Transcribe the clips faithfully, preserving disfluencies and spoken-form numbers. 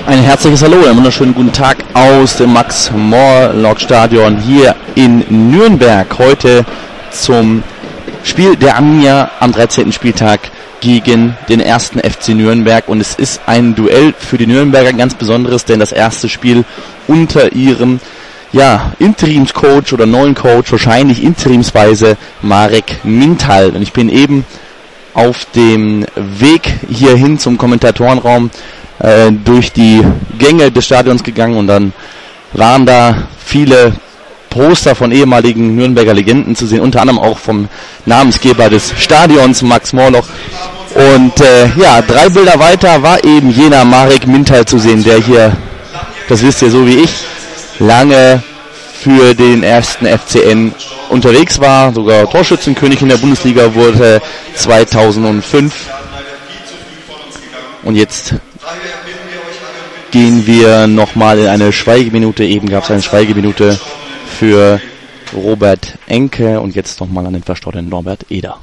Ein herzliches Hallo, einen wunderschönen guten Tag aus dem Max-Morlock-Stadion hier in Nürnberg. Heute zum Spiel der Arminia am dreizehnten Spieltag gegen den ersten F C Nürnberg. Und es ist ein Duell für die Nürnberger, ein ganz besonderes, denn das erste Spiel unter ihrem ja, Interimscoach oder neuen Coach, wahrscheinlich interimsweise Marek Mintal. Und ich bin eben auf dem Weg hierhin zum Kommentatorenraum äh, durch die Gänge des Stadions gegangen und dann waren da viele Poster von ehemaligen Nürnberger Legenden zu sehen, unter anderem auch vom Namensgeber des Stadions, Max Morlock. Und äh, ja, drei Bilder weiter war eben jener Marek Mintal zu sehen, der hier, das wisst ihr so wie ich, lange für den ersten F C N unterwegs war, sogar Torschützenkönig in der Bundesliga wurde zweitausendfünf. Und jetzt gehen wir nochmal in eine Schweigeminute. Eben gab es eine Schweigeminute für Robert Enke und jetzt nochmal an den verstorbenen Norbert Eder.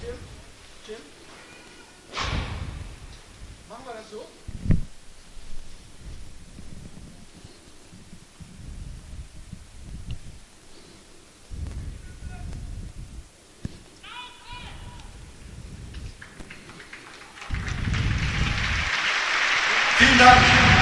Vielen Dank.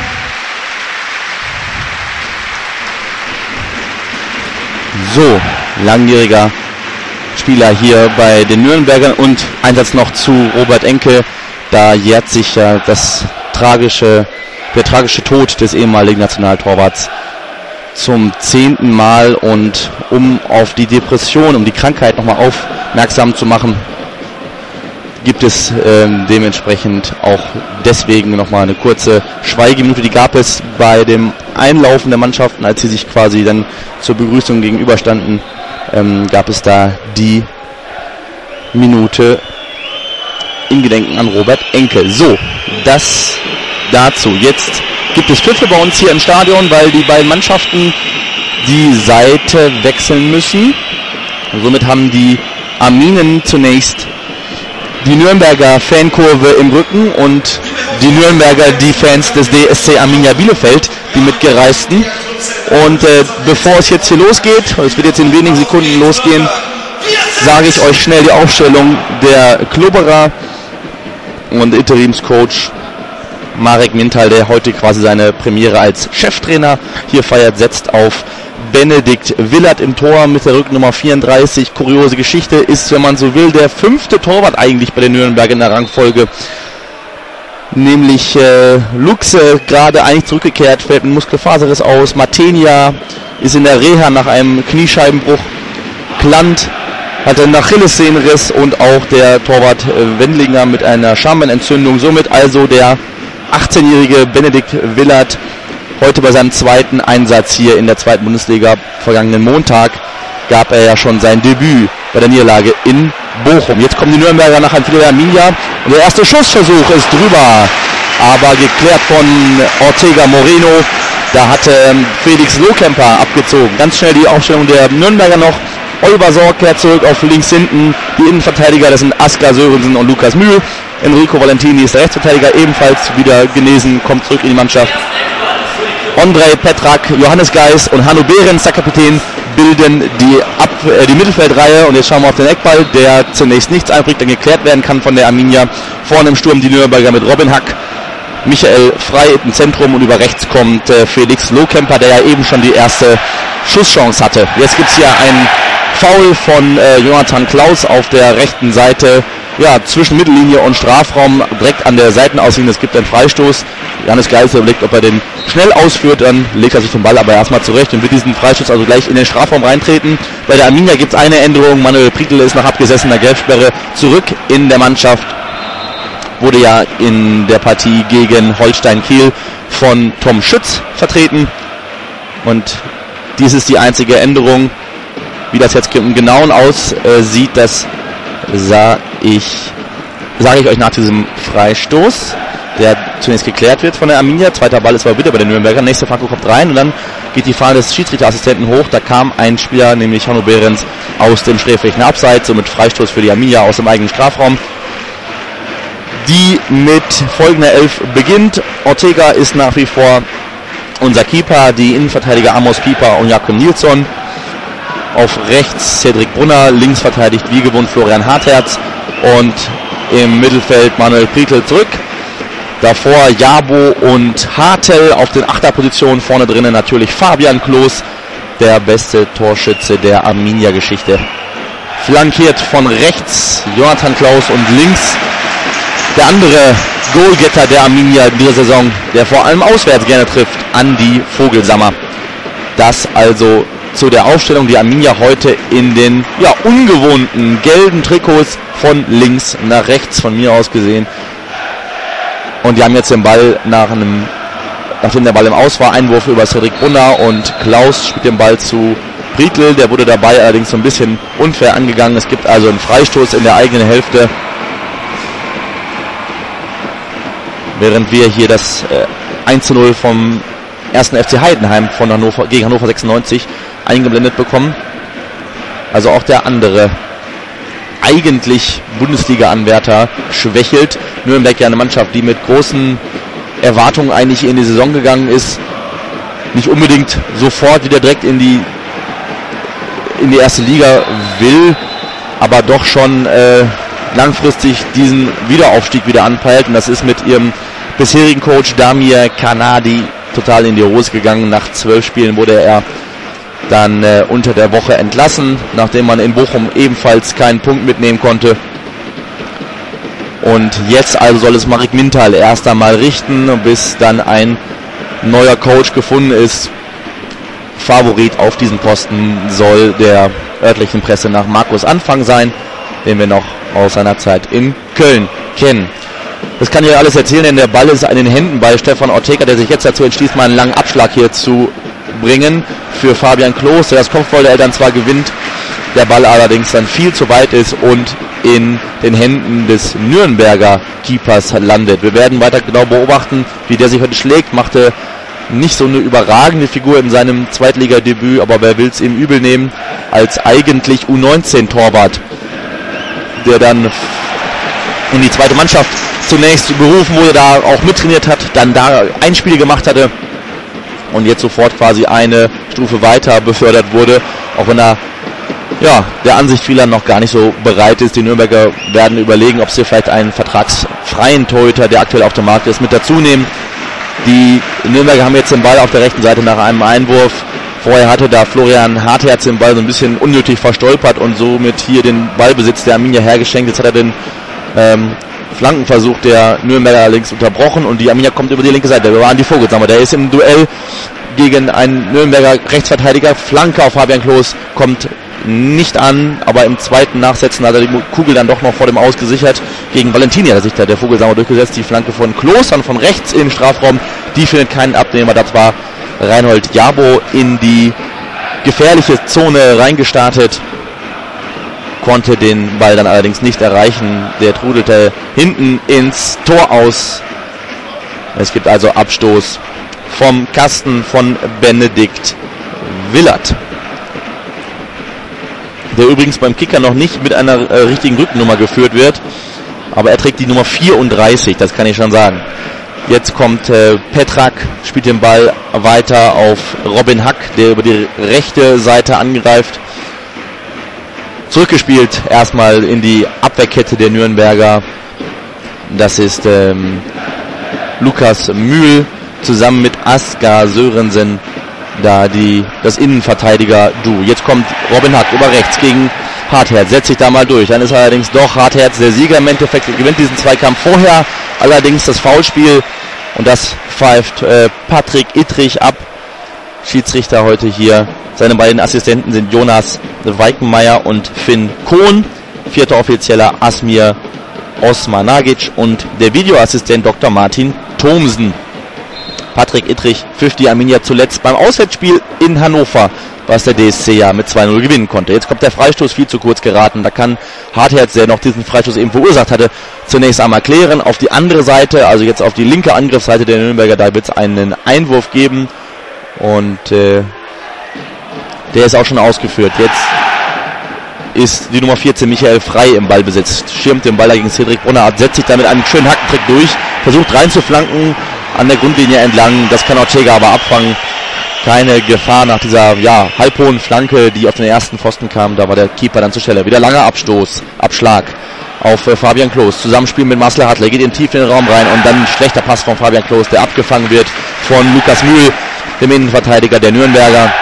So, langjähriger Spieler hier bei den Nürnbergern und ein Satz noch zu Robert Enke. Da jährt sich ja das tragische, der tragische Tod des ehemaligen Nationaltorwarts zum zehnten Mal, und um auf die Depression, um die Krankheit nochmal aufmerksam zu machen, gibt es ähm, dementsprechend auch deswegen nochmal eine kurze Schweigeminute. Die gab es bei dem Einlaufen der Mannschaften, als sie sich quasi dann zur Begrüßung gegenüberstanden, ähm, gab es da die Minute in Gedenken an Robert Enke. So, das dazu. Jetzt gibt es Pfiffe bei uns hier im Stadion, weil die beiden Mannschaften die Seite wechseln müssen. Und somit haben die Arminen zunächst die Nürnberger Fankurve im Rücken und die Nürnberger, die Fans des D S C Arminia Bielefeld, die Mitgereisten. Und äh, bevor es jetzt hier losgeht, es wird jetzt in wenigen Sekunden losgehen, sage ich euch schnell die Aufstellung der Klubberer und Interimscoach Marek Mintal, der heute quasi seine Premiere als Cheftrainer hier feiert, setzt auf Benedikt Willert im Tor mit der Rücknummer vierunddreißig. Kuriose Geschichte, ist, wenn man so will, der fünfte Torwart eigentlich bei den Nürnberg in der Rangfolge. Nämlich äh, Luxe, gerade eigentlich zurückgekehrt, fällt ein Muskelfaserriss aus. Martenia ist in der Reha nach einem Kniescheibenbruch. Klant hat einen Achillessehnenriss und auch der Torwart äh, Wendlinger mit einer Schambeinentzündung. Somit also der achtzehnjährige Benedikt Willert heute bei seinem zweiten Einsatz hier in der zweiten Bundesliga. Vergangenen Montag gab er ja schon sein Debüt bei der Niederlage in Bochum. Jetzt kommen die Nürnberger nach einem Fehler der Arminia und der erste Schussversuch ist drüber, aber geklärt von Ortega Moreno. Da hatte Felix Lohkemper abgezogen. Ganz schnell die Aufstellung der Nürnberger noch. Oliver Sorg kehrt zurück auf links hinten. Die Innenverteidiger, das sind Askar Sörensen und Lukas Mühl. Enrico Valentini ist der Rechtsverteidiger, ebenfalls wieder genesen, kommt zurück in die Mannschaft. Ondrej Petrak, Johannes Geis und Hanno Behrens, der Kapitän, bilden die, Ab äh, die Mittelfeldreihe. Und jetzt schauen wir auf den Eckball, der zunächst nichts einbringt, dann geklärt werden kann von der Arminia. Vorne im Sturm die Nürnberger mit Robin Hack, Michael Frey im Zentrum und über rechts kommt äh, Felix Lohkemper, der ja eben schon die erste Schusschance hatte. Jetzt gibt es hier ein Foul von äh, Jonathan Klaus auf der rechten Seite. Ja, zwischen Mittellinie und Strafraum, direkt an der Seitenauslinie. Es gibt einen Freistoß. Johannes Geis überlegt, ob er den schnell ausführt, dann legt er sich den Ball aber erstmal zurecht und wird diesen Freistoß also gleich in den Strafraum reintreten. Bei der Arminia gibt es eine Änderung. Manuel Prietl ist nach abgesessener Gelbsperre zurück in der Mannschaft. Wurde ja in der Partie gegen Holstein Kiel von Tom Schütz vertreten. Und dies ist die einzige Änderung. Wie das jetzt im Genauen aussieht, das sah ich, sage ich euch nach diesem Freistoß, der zunächst geklärt wird von der Arminia. Zweiter Ball ist aber wieder bei den Nürnbergern. Nächster Franco kommt rein und dann geht die Fahne des Schiedsrichterassistenten hoch. Da kam ein Spieler, nämlich Hanno Behrens, aus dem sträflichen Abseits, somit Freistoß für die Arminia aus dem eigenen Strafraum. Die mit folgender Elf beginnt. Ortega ist nach wie vor unser Keeper, die Innenverteidiger Amos Pieper und Jakob Nilsson. Auf rechts Cedric Brunner, links verteidigt wie gewohnt Florian Hartherz und im Mittelfeld Manuel Prietl zurück. Davor Jabo und Hartel auf den Achterpositionen, vorne drinnen natürlich Fabian Klos, der beste Torschütze der Arminia-Geschichte. Flankiert von rechts Jonathan Klaus und links der andere Goalgetter der Arminia in dieser Saison, der vor allem auswärts gerne trifft, Andi Vogelsammer. Das also zu der Aufstellung, die Arminia heute in den ja, ungewohnten gelben Trikots von links nach rechts von mir aus gesehen. Und die haben jetzt den Ball nach einem, nachdem der Ball im Aus war, Einwurf über Cedric Brunner und Klaus spielt den Ball zu Prietl, der wurde dabei allerdings so ein bisschen unfair angegangen. Es gibt also einen Freistoß in der eigenen Hälfte. Während wir hier das äh, eins zu null vom ersten F C Heidenheim von Hannover, gegen Hannover sechsundneunzig eingeblendet bekommen. Also auch der andere eigentlich Bundesliga-Anwärter schwächelt. Nürnberg ja eine Mannschaft, die mit großen Erwartungen eigentlich in die Saison gegangen ist. Nicht unbedingt sofort wieder direkt in die in die erste Liga will, aber doch schon äh, langfristig diesen Wiederaufstieg wieder anpeilt. Und das ist mit ihrem bisherigen Coach Damir Kanadi total in die Hose gegangen. Nach zwölf Spielen wurde er dann äh, unter der Woche entlassen, nachdem man in Bochum ebenfalls keinen Punkt mitnehmen konnte. Und jetzt also soll es Marek Mintal erst einmal richten, bis dann ein neuer Coach gefunden ist. Favorit auf diesen Posten soll der örtlichen Presse nach Markus Anfang sein, den wir noch aus seiner Zeit in Köln kennen. Das kann ich alles erzählen, denn der Ball ist an den Händen bei Stefan Ortega, der sich jetzt dazu entschließt, mal einen langen Abschlag hier zu bringen für Fabian Klos, der das Kopfballduell dann zwar gewinnt, der Ball allerdings dann viel zu weit ist und in den Händen des Nürnberger Keepers landet. Wir werden weiter genau beobachten, wie der sich heute schlägt. Machte nicht so eine überragende Figur in seinem Zweitligadebüt, aber wer will es ihm übel nehmen, als eigentlich U neunzehn Torwart, der dann in die zweite Mannschaft zunächst berufen wurde, da auch mittrainiert hat, dann da ein Spiel gemacht hatte und jetzt sofort quasi eine Stufe weiter befördert wurde, auch wenn er ja, der Ansicht vieler noch gar nicht so bereit ist. Die Nürnberger werden überlegen, ob sie vielleicht einen vertragsfreien Torhüter, der aktuell auf dem Markt ist, mit dazu nehmen. Die Nürnberger haben jetzt den Ball auf der rechten Seite nach einem Einwurf. Vorher hatte da Florian Hartherz den Ball so ein bisschen unnötig verstolpert und somit hier den Ballbesitz der Arminia hergeschenkt. Jetzt hat er den ähm, Flankenversuch der Nürnberger allerdings unterbrochen und die Arminia kommt über die linke Seite. Wir waren die Vogelsammer. Der ist im Duell gegen einen Nürnberger Rechtsverteidiger. Flanke auf Fabian Klos kommt nicht an, aber im zweiten Nachsetzen hat er die Kugel dann doch noch vor dem Aus gesichert. Gegen Valentini hat er sich da der Vogelsammer durchgesetzt. Die Flanke von Klos dann von rechts im Strafraum, die findet keinen Abnehmer. Das war Reinhold Jabo in die gefährliche Zone reingestartet, konnte den Ball dann allerdings nicht erreichen. Der trudelte hinten ins Tor aus. Es gibt also Abstoß vom Kasten von Benedikt Willert, der übrigens beim Kicker noch nicht mit einer äh, richtigen Rückennummer geführt wird, aber er trägt die Nummer vierunddreißig, das kann ich schon sagen. Jetzt kommt äh, Petrak, spielt den Ball weiter auf Robin Hack, der über die rechte Seite angreift. Zurückgespielt erstmal in die Abwehrkette der Nürnberger. Das ist ähm, Lukas Mühl zusammen mit Asger Sörensen, da die das Innenverteidiger-Du. Jetzt kommt Robin Hack über rechts gegen Hartherz, setzt sich da mal durch. Dann ist allerdings doch Hartherz der Sieger im Endeffekt, gewinnt diesen Zweikampf vorher. Allerdings das Foulspiel und das pfeift äh, Patrick Ittrich ab. Schiedsrichter heute hier. Seine beiden Assistenten sind Jonas Weikenmeier und Finn Kohn. Vierter Offizieller Asmir Osmanagic und der Videoassistent Doktor Martin Thomsen. Patrick Ittrich pfiff die Arminia zuletzt beim Auswärtsspiel in Hannover, was der D S C ja mit zwei null gewinnen konnte. Jetzt kommt der Freistoß viel zu kurz geraten. Da kann Hartherz, der noch diesen Freistoß eben verursacht hatte, zunächst einmal klären. Auf die andere Seite, also jetzt auf die linke Angriffsseite der Nürnberger, da wird es einen Einwurf geben. Und äh, der ist auch schon ausgeführt. Jetzt ist die Nummer vierzehn Michael Frei im Ballbesitz. Schirmt den Ball gegen Cedric Brunner ab, setzt sich damit einen schönen Hackentrick durch, versucht reinzuflanken. an der Grundlinie entlang. Das kann Ortega aber abfangen. Keine Gefahr nach dieser ja, halbhohen Flanke, die auf den ersten Pfosten kam. Da war der Keeper dann zur Stelle. Wieder langer Abstoß, Abschlag auf äh, Fabian Klos. Zusammenspiel mit Marcel Hartl. Geht in tief in den Raum rein und dann ein schlechter Pass von Fabian Klos, der abgefangen wird von Lukas Mühl, dem Innenverteidiger der Nürnberger.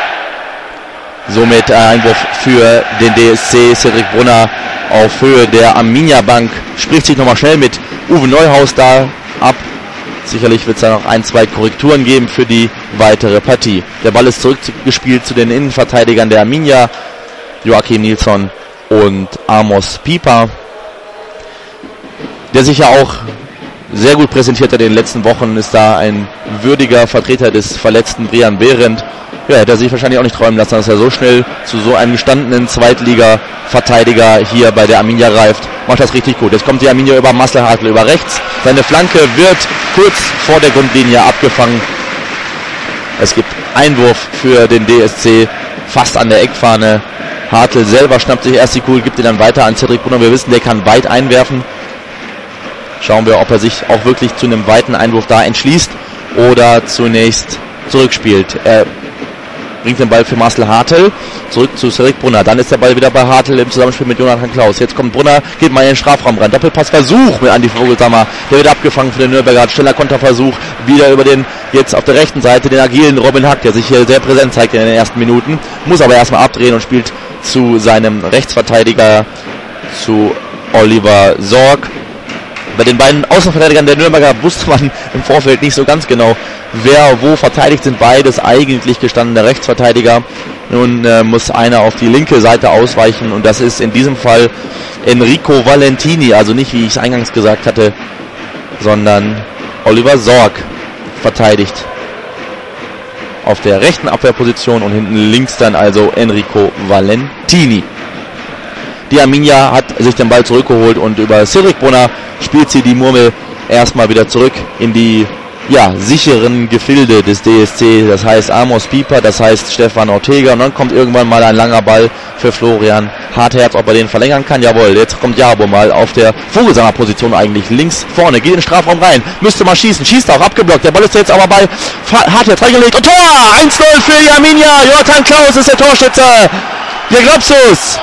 Somit ein Einwurf für den D S C. Cedric Brunner auf Höhe der Arminia Bank spricht sich nochmal schnell mit Uwe Neuhaus da ab. Sicherlich wird es da noch ein, zwei Korrekturen geben für die weitere Partie. Der Ball ist zurückgespielt zu den Innenverteidigern der Arminia, Joachim Nilsson und Amos Pieper, der sich ja auch sehr gut präsentiert hat in den letzten Wochen, ist da ein würdiger Vertreter des verletzten Brian Behrendt. Ja, hätte er sich wahrscheinlich auch nicht träumen lassen, dass er so schnell zu so einem gestandenen Zweitliga-Verteidiger hier bei der Arminia reift. Macht das richtig gut. Jetzt kommt die Arminia über Marcel Hartl über rechts. Seine Flanke wird kurz vor der Grundlinie abgefangen. Es gibt Einwurf für den D S C, fast an der Eckfahne. Hartl selber schnappt sich erst die Kugel, gibt ihn dann weiter an Cedric Brunner. Wir wissen, der kann weit einwerfen. Schauen wir, ob er sich auch wirklich zu einem weiten Einwurf da entschließt oder zunächst zurückspielt. Er bringt den Ball für Marcel Hartl zurück zu Cedric Brunner. Dann ist der Ball wieder bei Hartl im Zusammenspiel mit Jonathan Klaus. Jetzt kommt Brunner, geht mal in den Strafraum rein. Doppelpassversuch mit Andi Vogelsammer. Der wird abgefangen für den Nürnberger. Schneller Konterversuch wieder über den, jetzt auf der rechten Seite, den agilen Robin Hack, der sich hier sehr präsent zeigt in den ersten Minuten. Muss aber erstmal abdrehen und spielt zu seinem Rechtsverteidiger, zu Oliver Sorg. Bei den beiden Außenverteidigern der Nürnberger wusste man im Vorfeld nicht so ganz genau, wer wo verteidigt, sind beides eigentlich gestandene Rechtsverteidiger. Nun äh, muss einer auf die linke Seite ausweichen und das ist in diesem Fall Enrico Valentini, also nicht, wie ich es eingangs gesagt hatte, sondern Oliver Sorg verteidigt auf der rechten Abwehrposition und hinten links dann also Enrico Valentini. Die Arminia hat sich den Ball zurückgeholt und über Cedric Brunner spielt sie die Murmel erstmal wieder zurück in die ja, sicheren Gefilde des D S C. Das heißt Amos Pieper, das heißt Stefan Ortega und dann kommt irgendwann mal ein langer Ball für Florian Hartherz, ob er den verlängern kann. Jawohl, jetzt kommt Jabo mal auf der Vogelsanger Position eigentlich links vorne, geht in den Strafraum rein, müsste mal schießen, schießt auch, abgeblockt. Der Ball ist jetzt aber bei Hartherz reingelegt und Tor! eins null für die Arminia. Jonathan Klaus ist der Torschütze. Hier glaubst du's?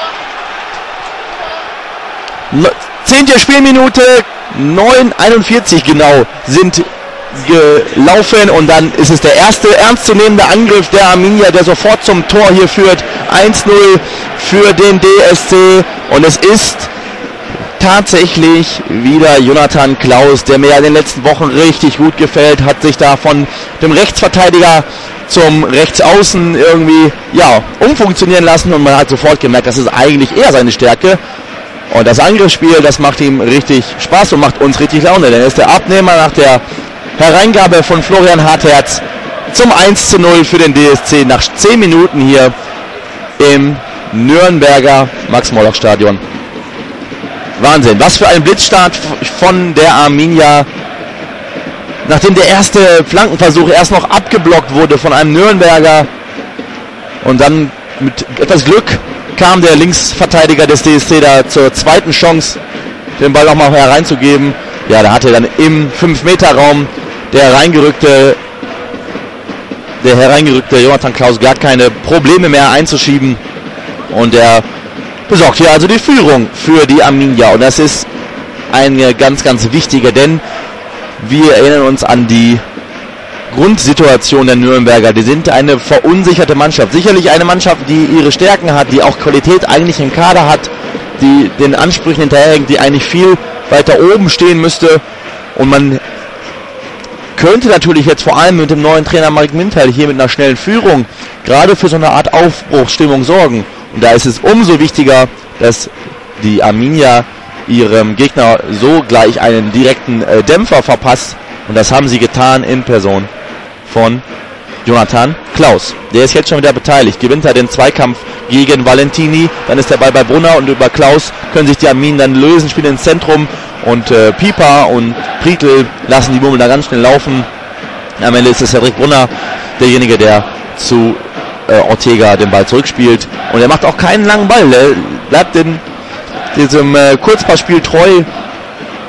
Zehnte Spielminute, neun einundvierzig genau sind gelaufen und dann ist es der erste ernstzunehmende Angriff der Arminia, der sofort zum Tor hier führt. eins null für den D S C und es ist tatsächlich wieder Jonathan Klaus, der mir in den letzten Wochen richtig gut gefällt, hat sich da von dem Rechtsverteidiger zum Rechtsaußen irgendwie ja umfunktionieren lassen und man hat sofort gemerkt, das ist eigentlich eher seine Stärke. Und das Angriffsspiel, das macht ihm richtig Spaß und macht uns richtig Laune, denn er ist der Abnehmer nach der Hereingabe von Florian Hartherz zum eins zu null für den D S C nach zehn Minuten hier im Nürnberger Max-Morlock-Stadion. Wahnsinn, was für ein Blitzstart von der Arminia, nachdem der erste Flankenversuch erst noch abgeblockt wurde von einem Nürnberger und dann mit etwas Glück kam der Linksverteidiger des D S C da zur zweiten Chance, den Ball auch mal hereinzugeben. Ja, da hatte dann im fünf Meter Raum der reingerückte, der hereingerückte Jonathan Klaus gar keine Probleme mehr einzuschieben. Und er besorgt hier also die Führung für die Arminia. Und das ist ein ganz, ganz wichtiger, denn wir erinnern uns an die Grundsituation der Nürnberger. Die sind eine verunsicherte Mannschaft. Sicherlich eine Mannschaft, die ihre Stärken hat, die auch Qualität eigentlich im Kader hat, die den Ansprüchen hinterherhängt, die eigentlich viel weiter oben stehen müsste. Und man könnte natürlich jetzt vor allem mit dem neuen Trainer Marek Mintal hier mit einer schnellen Führung gerade für so eine Art Aufbruchsstimmung sorgen. Und da ist es umso wichtiger, dass die Arminia ihrem Gegner so gleich einen direkten äh, Dämpfer verpasst. Und das haben sie getan in Person von Jonathan Klaus. Der ist jetzt schon wieder beteiligt. Gewinnt er den Zweikampf gegen Valentini. Dann ist der Ball bei Brunner und über Klaus können sich die Arminen dann lösen, spielen ins Zentrum. Und äh, Pieper und Prietl lassen die Murmel da ganz schnell laufen. Am Ende ist es Cedric Brunner, derjenige, der zu äh, Ortega den Ball zurückspielt. Und er macht auch keinen langen Ball. Er bleibt in diesem äh, Kurzpassspiel treu.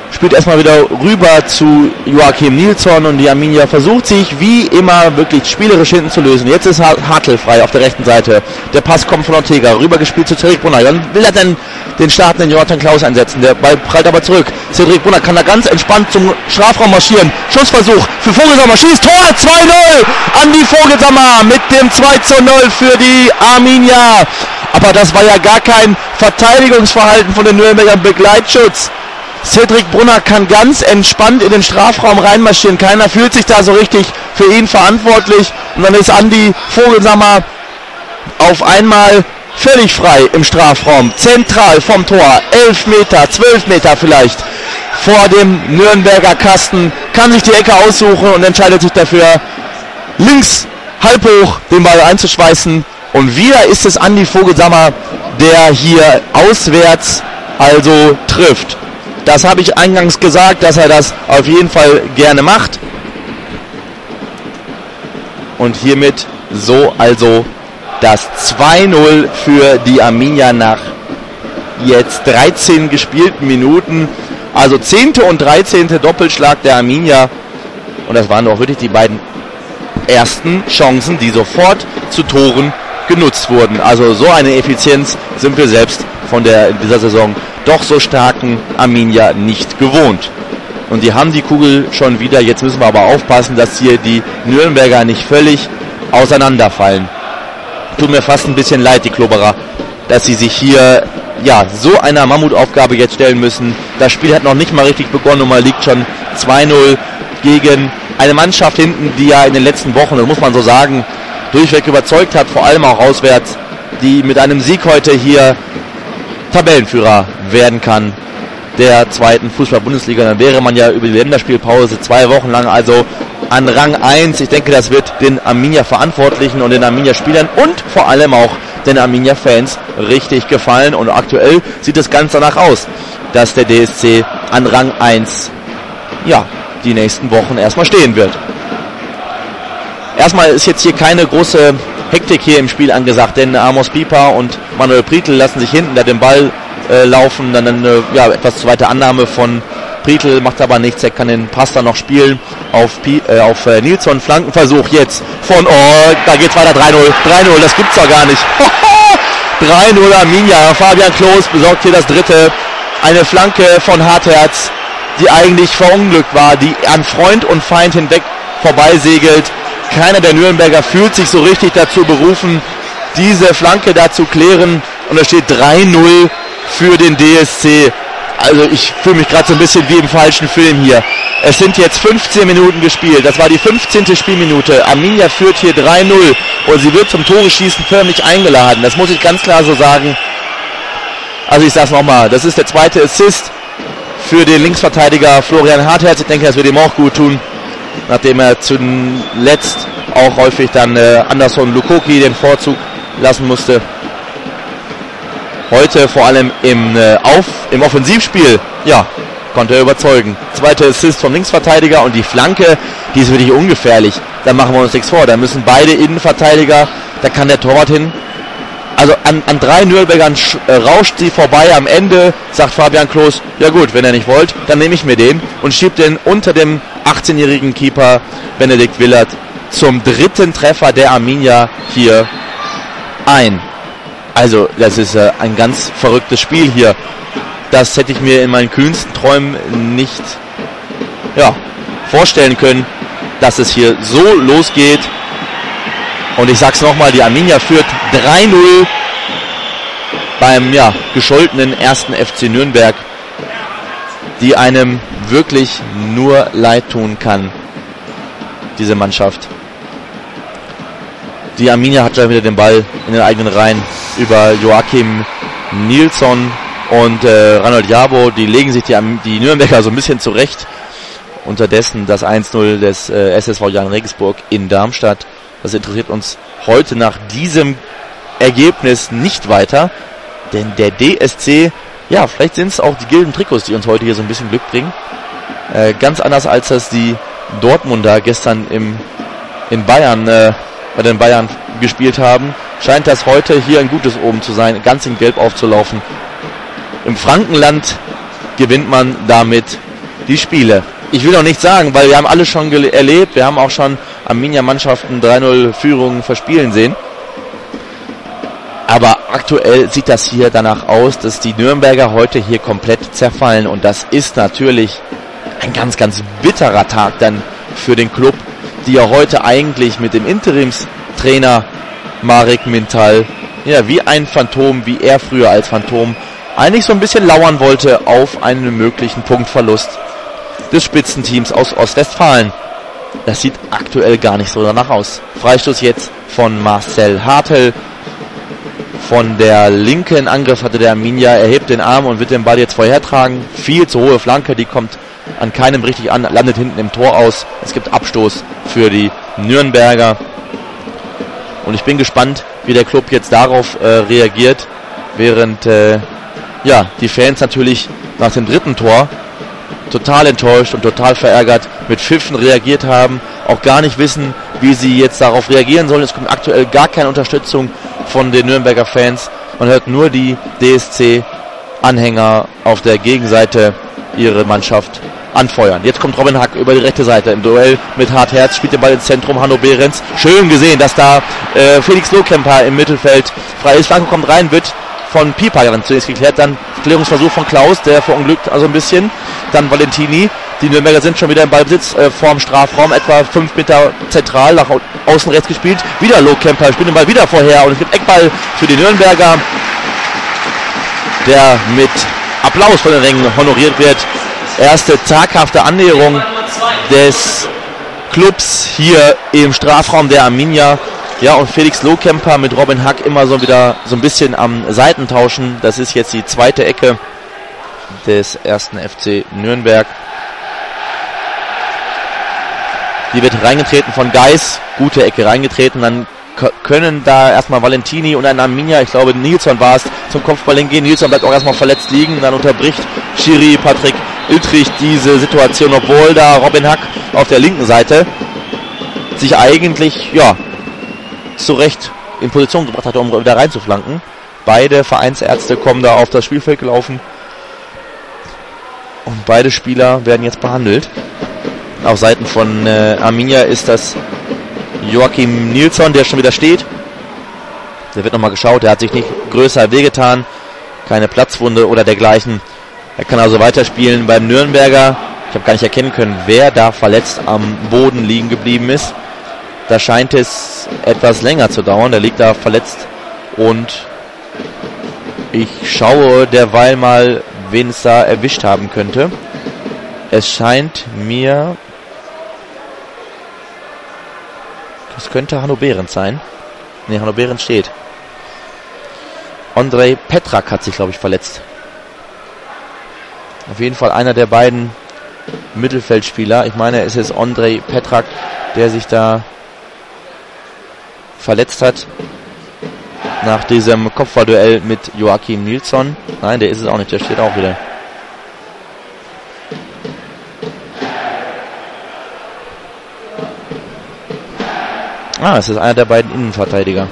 spielt erstmal wieder rüber zu Joachim Nilsson und die Arminia versucht sich wie immer wirklich spielerisch hinten zu lösen. Jetzt ist Hartl frei auf der rechten Seite. Der Pass kommt von Ortega, rüber gespielt zu Cedric Brunner. Dann will er dann den startenden Jonathan Klaus einsetzen. Der Ball prallt aber zurück. Cedric Brunner kann da ganz entspannt zum Strafraum marschieren. Schussversuch für Vogelsammer. Schießt Tor zwei null. Andi Vogelsammer mit dem zwei zu null für die Arminia. Aber das war ja gar kein Verteidigungsverhalten von den Nürnbergern, Begleitschutz. Cedric Brunner kann ganz entspannt in den Strafraum reinmarschieren. Keiner fühlt sich da so richtig für ihn verantwortlich. Und dann ist Andi Vogelsammer auf einmal völlig frei im Strafraum. Zentral vom Tor. elf Meter, zwölf Meter vielleicht vor dem Nürnberger Kasten. Kann sich die Ecke aussuchen und entscheidet sich dafür, links halb hoch den Ball einzuschweißen. Und wieder ist es Andi Vogelsammer, der hier auswärts also trifft. Das habe ich eingangs gesagt, dass er das auf jeden Fall gerne macht. Und hiermit so also das zwei null für die Arminia nach jetzt dreizehn gespielten Minuten. Also zehnte und dreizehnte Doppelschlag der Arminia. Und das waren doch wirklich die beiden ersten Chancen, die sofort zu Toren genutzt wurden. Also so eine Effizienz sind wir selbst von der in dieser Saison doch so starken Arminia nicht gewohnt. Und die haben die Kugel schon wieder. Jetzt müssen wir aber aufpassen, dass hier die Nürnberger nicht völlig auseinanderfallen. Tut mir fast ein bisschen leid, die Kloberer, dass sie sich hier ja so einer Mammutaufgabe jetzt stellen müssen. Das Spiel hat noch nicht mal richtig begonnen und man liegt schon zwei null gegen eine Mannschaft hinten, die ja in den letzten Wochen, das muss man so sagen, durchweg überzeugt hat, vor allem auch auswärts, die mit einem Sieg heute hier Tabellenführer werden kann der zweiten Fußball-Bundesliga. Dann wäre man ja über die Länderspielpause zwei Wochen lang also an Rang eins. Ich denke, das wird den Arminia-Verantwortlichen und den Arminia-Spielern und vor allem auch den Arminia-Fans richtig gefallen. Und aktuell sieht es ganz danach aus, dass der D S C an Rang eins ja, die nächsten Wochen erstmal stehen wird. Erstmal ist jetzt hier keine große Hektik hier im Spiel angesagt, denn Amos Pieper und Manuel Prietl lassen sich hinten da den Ball äh, laufen. Dann eine ja, etwas zweite Annahme von Prietl, macht aber nichts, er kann den Pass dann noch spielen auf, P- äh, auf äh, Nilsson. Flankenversuch jetzt von, oh, da geht's weiter, drei null, drei null, das gibt's doch gar nicht. drei null Arminia, Fabian Klos besorgt hier das dritte. Eine Flanke von Hartherz, die eigentlich verunglückt war, die an Freund und Feind hinweg vorbeisegelt. Keiner der Nürnberger fühlt sich so richtig dazu berufen, diese Flanke da zu klären. Und da steht drei null für den D S C. Also ich fühle mich gerade so ein bisschen wie im falschen Film hier. Es sind jetzt fünfzehn Minuten gespielt. Das war die fünfzehnte Spielminute. Arminia führt hier drei null. Und sie wird zum Tore-Schießen förmlich eingeladen. Das muss ich ganz klar so sagen. Also ich sag's nochmal. Das ist der zweite Assist für den Linksverteidiger Florian Hartherz. Ich denke, das wird ihm auch gut tun, nachdem er zuletzt auch häufig dann äh, Anderson Lukoki den Vorzug lassen musste. Heute vor allem im, äh, Auf, im Offensivspiel, ja, konnte er überzeugen. Zweiter Assist vom Linksverteidiger und die Flanke, die ist wirklich ungefährlich. Da machen wir uns nichts vor. Da müssen beide Innenverteidiger, da kann der Torwart hin. Also an, an drei Nürnbergern sch, äh, rauscht sie vorbei. Am Ende sagt Fabian Klos, ja gut, wenn ihr nicht wollt, dann nehme ich mir den und schiebt den unter dem achtzehnjährigen Keeper Benedikt Willert zum dritten Treffer der Arminia hier ein. Also das ist äh, ein ganz verrücktes Spiel hier. Das hätte ich mir in meinen kühnsten Träumen nicht ja, vorstellen können, dass es hier so losgeht. Und ich sag's nochmal, die Arminia führt drei null beim ja, gescholtenen ersten F C Nürnberg, die einem wirklich nur leid tun kann, diese Mannschaft. Die Arminia hat ja wieder den Ball in den eigenen Reihen über Joachim Nilsson und äh, Reinhold Jabo. Die legen sich die, die Nürnberger so ein bisschen zurecht. Unterdessen das eins null des äh, S S V Jan Regensburg in Darmstadt. Das interessiert uns heute nach diesem Ergebnis nicht weiter, denn der D S C, ja, vielleicht sind es auch die gelben Trikots, die uns heute hier so ein bisschen Glück bringen. Äh, ganz anders als das die Dortmunder gestern im, in Bayern, äh, bei den Bayern gespielt haben, scheint das heute hier ein gutes Oben zu sein, ganz in Gelb aufzulaufen. Im Frankenland gewinnt man damit die Spiele. Ich will noch nicht sagen, weil wir haben alles schon gele- erlebt. Wir haben auch schon Arminia-Mannschaften drei null Führungen verspielen sehen. Aber aktuell sieht das hier danach aus, dass die Nürnberger heute hier komplett zerfallen. Und das ist natürlich ein ganz, ganz bitterer Tag dann für den Club, die ja heute eigentlich mit dem Interimstrainer Marek Mintal, ja, wie ein Phantom, wie er früher als Phantom, eigentlich so ein bisschen lauern wollte auf einen möglichen Punktverlust des Spitzenteams aus Ostwestfalen. Das sieht aktuell gar nicht so danach aus. Freistoß jetzt von Marcel Hartl. Von der linken Angriff hatte der Arminia, erhebt den Arm und wird den Ball jetzt vorhertragen. Viel zu hohe Flanke, die kommt an keinem richtig an, landet hinten im Tor aus. Es gibt Abstoß für die Nürnberger. Und ich bin gespannt, wie der Club jetzt darauf äh, reagiert, während äh, ja, die Fans natürlich nach dem dritten Tor total enttäuscht und total verärgert mit Pfiffen reagiert haben, auch gar nicht wissen, wie sie jetzt darauf reagieren sollen. Es kommt aktuell gar keine Unterstützung von den Nürnberger Fans. Man hört nur die D S C-Anhänger auf der Gegenseite ihre Mannschaft anfeuern. Jetzt kommt Robin Hack über die rechte Seite im Duell mit Hartherz, spielt den Ball ins Zentrum, Hanno Behrens. Schön gesehen, dass da äh, Felix Lohkemper im Mittelfeld frei ist. Flanke kommt rein, wird von Pieper dann zunächst geklärt, dann Klärungsversuch von Klaus, der verunglückt also ein bisschen, dann Valentini. Die Nürnberger sind schon wieder im Ballbesitz äh, vorm Strafraum, etwa fünf Meter zentral, nach au- außen rechts gespielt. Wieder Lohkemper, spielt den Ball wieder vorher und es gibt Eckball für die Nürnberger, der mit Applaus von den Rängen honoriert wird. Erste taghafte Annäherung des Clubs hier im Strafraum der Arminia. Ja, und Felix Lohkemper mit Robin Hack immer so wieder so ein bisschen am Seitentauschen. Das ist jetzt die zweite Ecke des ersten F C Nürnberg. Die wird reingetreten von Geis. Gute Ecke reingetreten. Dann k- können da erstmal Valentini und ein Arminia, ich glaube Nilsson war es, zum Kopfball hingehen. Nilsson bleibt auch erstmal verletzt liegen. Dann unterbricht Schiri Patrick Iltrich diese Situation, obwohl da Robin Hack auf der linken Seite sich eigentlich, ja, zu Recht in Position gebracht hatte, um wieder reinzuflanken. Beide Vereinsärzte kommen da auf das Spielfeld gelaufen. Und beide Spieler werden jetzt behandelt. Auf Seiten von äh, Arminia ist das Joachim Nilsson, der schon wieder steht. Der wird nochmal geschaut, der hat sich nicht größer wehgetan. Keine Platzwunde oder dergleichen. Er kann also weiterspielen beim Nürnberger. Ich habe gar nicht erkennen können, wer da verletzt am Boden liegen geblieben ist. Da scheint es etwas länger zu dauern. Der liegt da verletzt und ich schaue derweil mal, wen es da erwischt haben könnte. Es scheint mir, das könnte Hanno Behrens sein. Ne, Hanno Behrens steht. Ondrej Petrak hat sich, glaube ich, verletzt. Auf jeden Fall einer der beiden Mittelfeldspieler. Ich meine, es ist Ondrej Petrak, der sich da verletzt hat nach diesem Kopfballduell mit Joachim Nilsson. Nein, der ist es auch nicht, der steht auch wieder. Ah, es ist einer der beiden Innenverteidiger.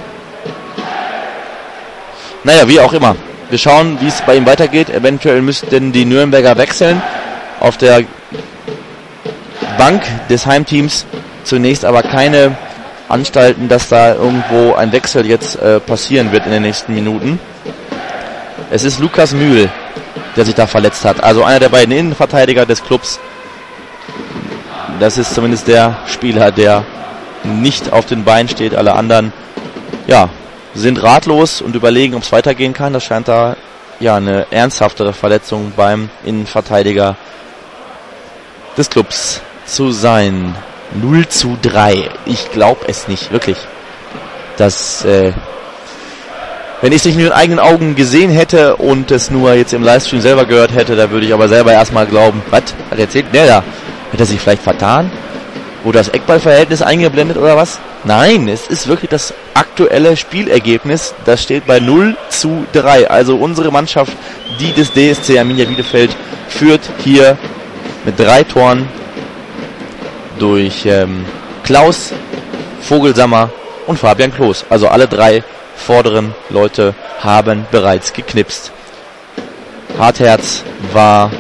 Naja, wie auch immer. Wir schauen, wie es bei ihm weitergeht. Eventuell müssten die Nürnberger wechseln. Auf der Bank des Heimteams zunächst aber keine Anstalten, dass da irgendwo ein Wechsel jetzt äh, passieren wird in den nächsten Minuten. Es ist Lukas Mühl, der sich da verletzt hat. Also einer der beiden Innenverteidiger des Clubs. Das ist zumindest der Spieler, der nicht auf den Beinen steht. Alle anderen, ja, sind ratlos und überlegen, ob es weitergehen kann. Das scheint da ja eine ernsthaftere Verletzung beim Innenverteidiger des Clubs zu sein. null zu drei. Ich glaube es nicht, wirklich. Das, äh, wenn ich es nicht mit meinen eigenen Augen gesehen hätte und es nur jetzt im Livestream selber gehört hätte, da würde ich aber selber erstmal glauben, was hat er erzählt? Ne, da hat er sich vielleicht vertan? Oder das Eckballverhältnis eingeblendet oder was? Nein, es ist wirklich das aktuelle Spielergebnis. Das steht bei null zu drei. Also unsere Mannschaft, die des D S C Arminia Bielefeld, führt hier mit drei Toren durch ähm, Klaus, Vogelsammer und Fabian Klos. Also alle drei vorderen Leute haben bereits geknipst. Hartherz war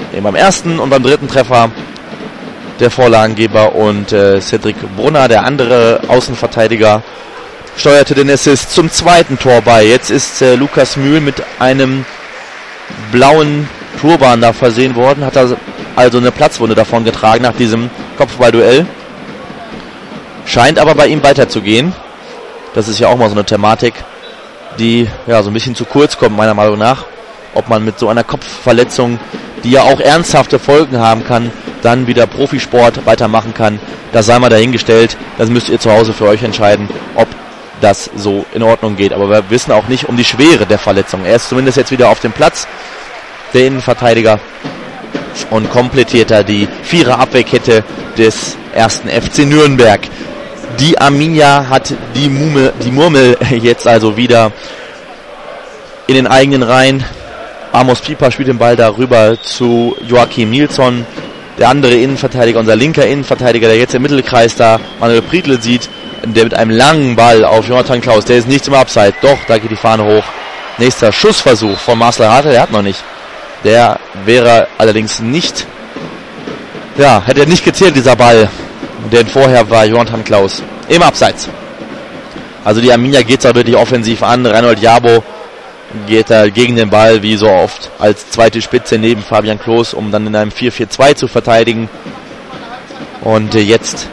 eben beim ersten und beim dritten Treffer der Vorlagengeber und äh, Cedric Brunner, der andere Außenverteidiger, steuerte den Assist zum zweiten Tor bei. Jetzt ist äh, Lukas Mühl mit einem blauen Turban da versehen worden, hat er also eine Platzwunde davon getragen nach diesem Kopfballduell. Scheint aber bei ihm weiterzugehen. Das ist ja auch mal so eine Thematik, die ja so ein bisschen zu kurz kommt, meiner Meinung nach. Ob man mit so einer Kopfverletzung, die ja auch ernsthafte Folgen haben kann, dann wieder Profisport weitermachen kann. Das sei mal dahingestellt. Das müsst ihr zu Hause für euch entscheiden, ob das so in Ordnung geht. Aber wir wissen auch nicht um die Schwere der Verletzung. Er ist zumindest jetzt wieder auf dem Platz, der Innenverteidiger, und komplettiert da die Vierer-Abwehrkette des ersten F C Nürnberg. Die Arminia hat die, Mume, die Murmel jetzt also wieder in den eigenen Reihen. Amos Pieper spielt den Ball darüber zu Joachim Nilsson. Der andere Innenverteidiger, unser linker Innenverteidiger, der jetzt im Mittelkreis da Manuel Priedl sieht, der mit einem langen Ball auf Jonathan Klaus, der ist nicht im Abseits. Doch, da geht die Fahne hoch. Nächster Schussversuch von Marcel Hartl, der hat noch nicht. Der wäre allerdings nicht, ja, hätte nicht gezählt, dieser Ball. Denn vorher war Jonathan Klaus im Abseits. Also die Arminia geht da wirklich offensiv an. Reinhold Jabo geht da gegen den Ball, wie so oft, als zweite Spitze neben Fabian Klos, um dann in einem vier vier zwei zu verteidigen. Und äh, jetzt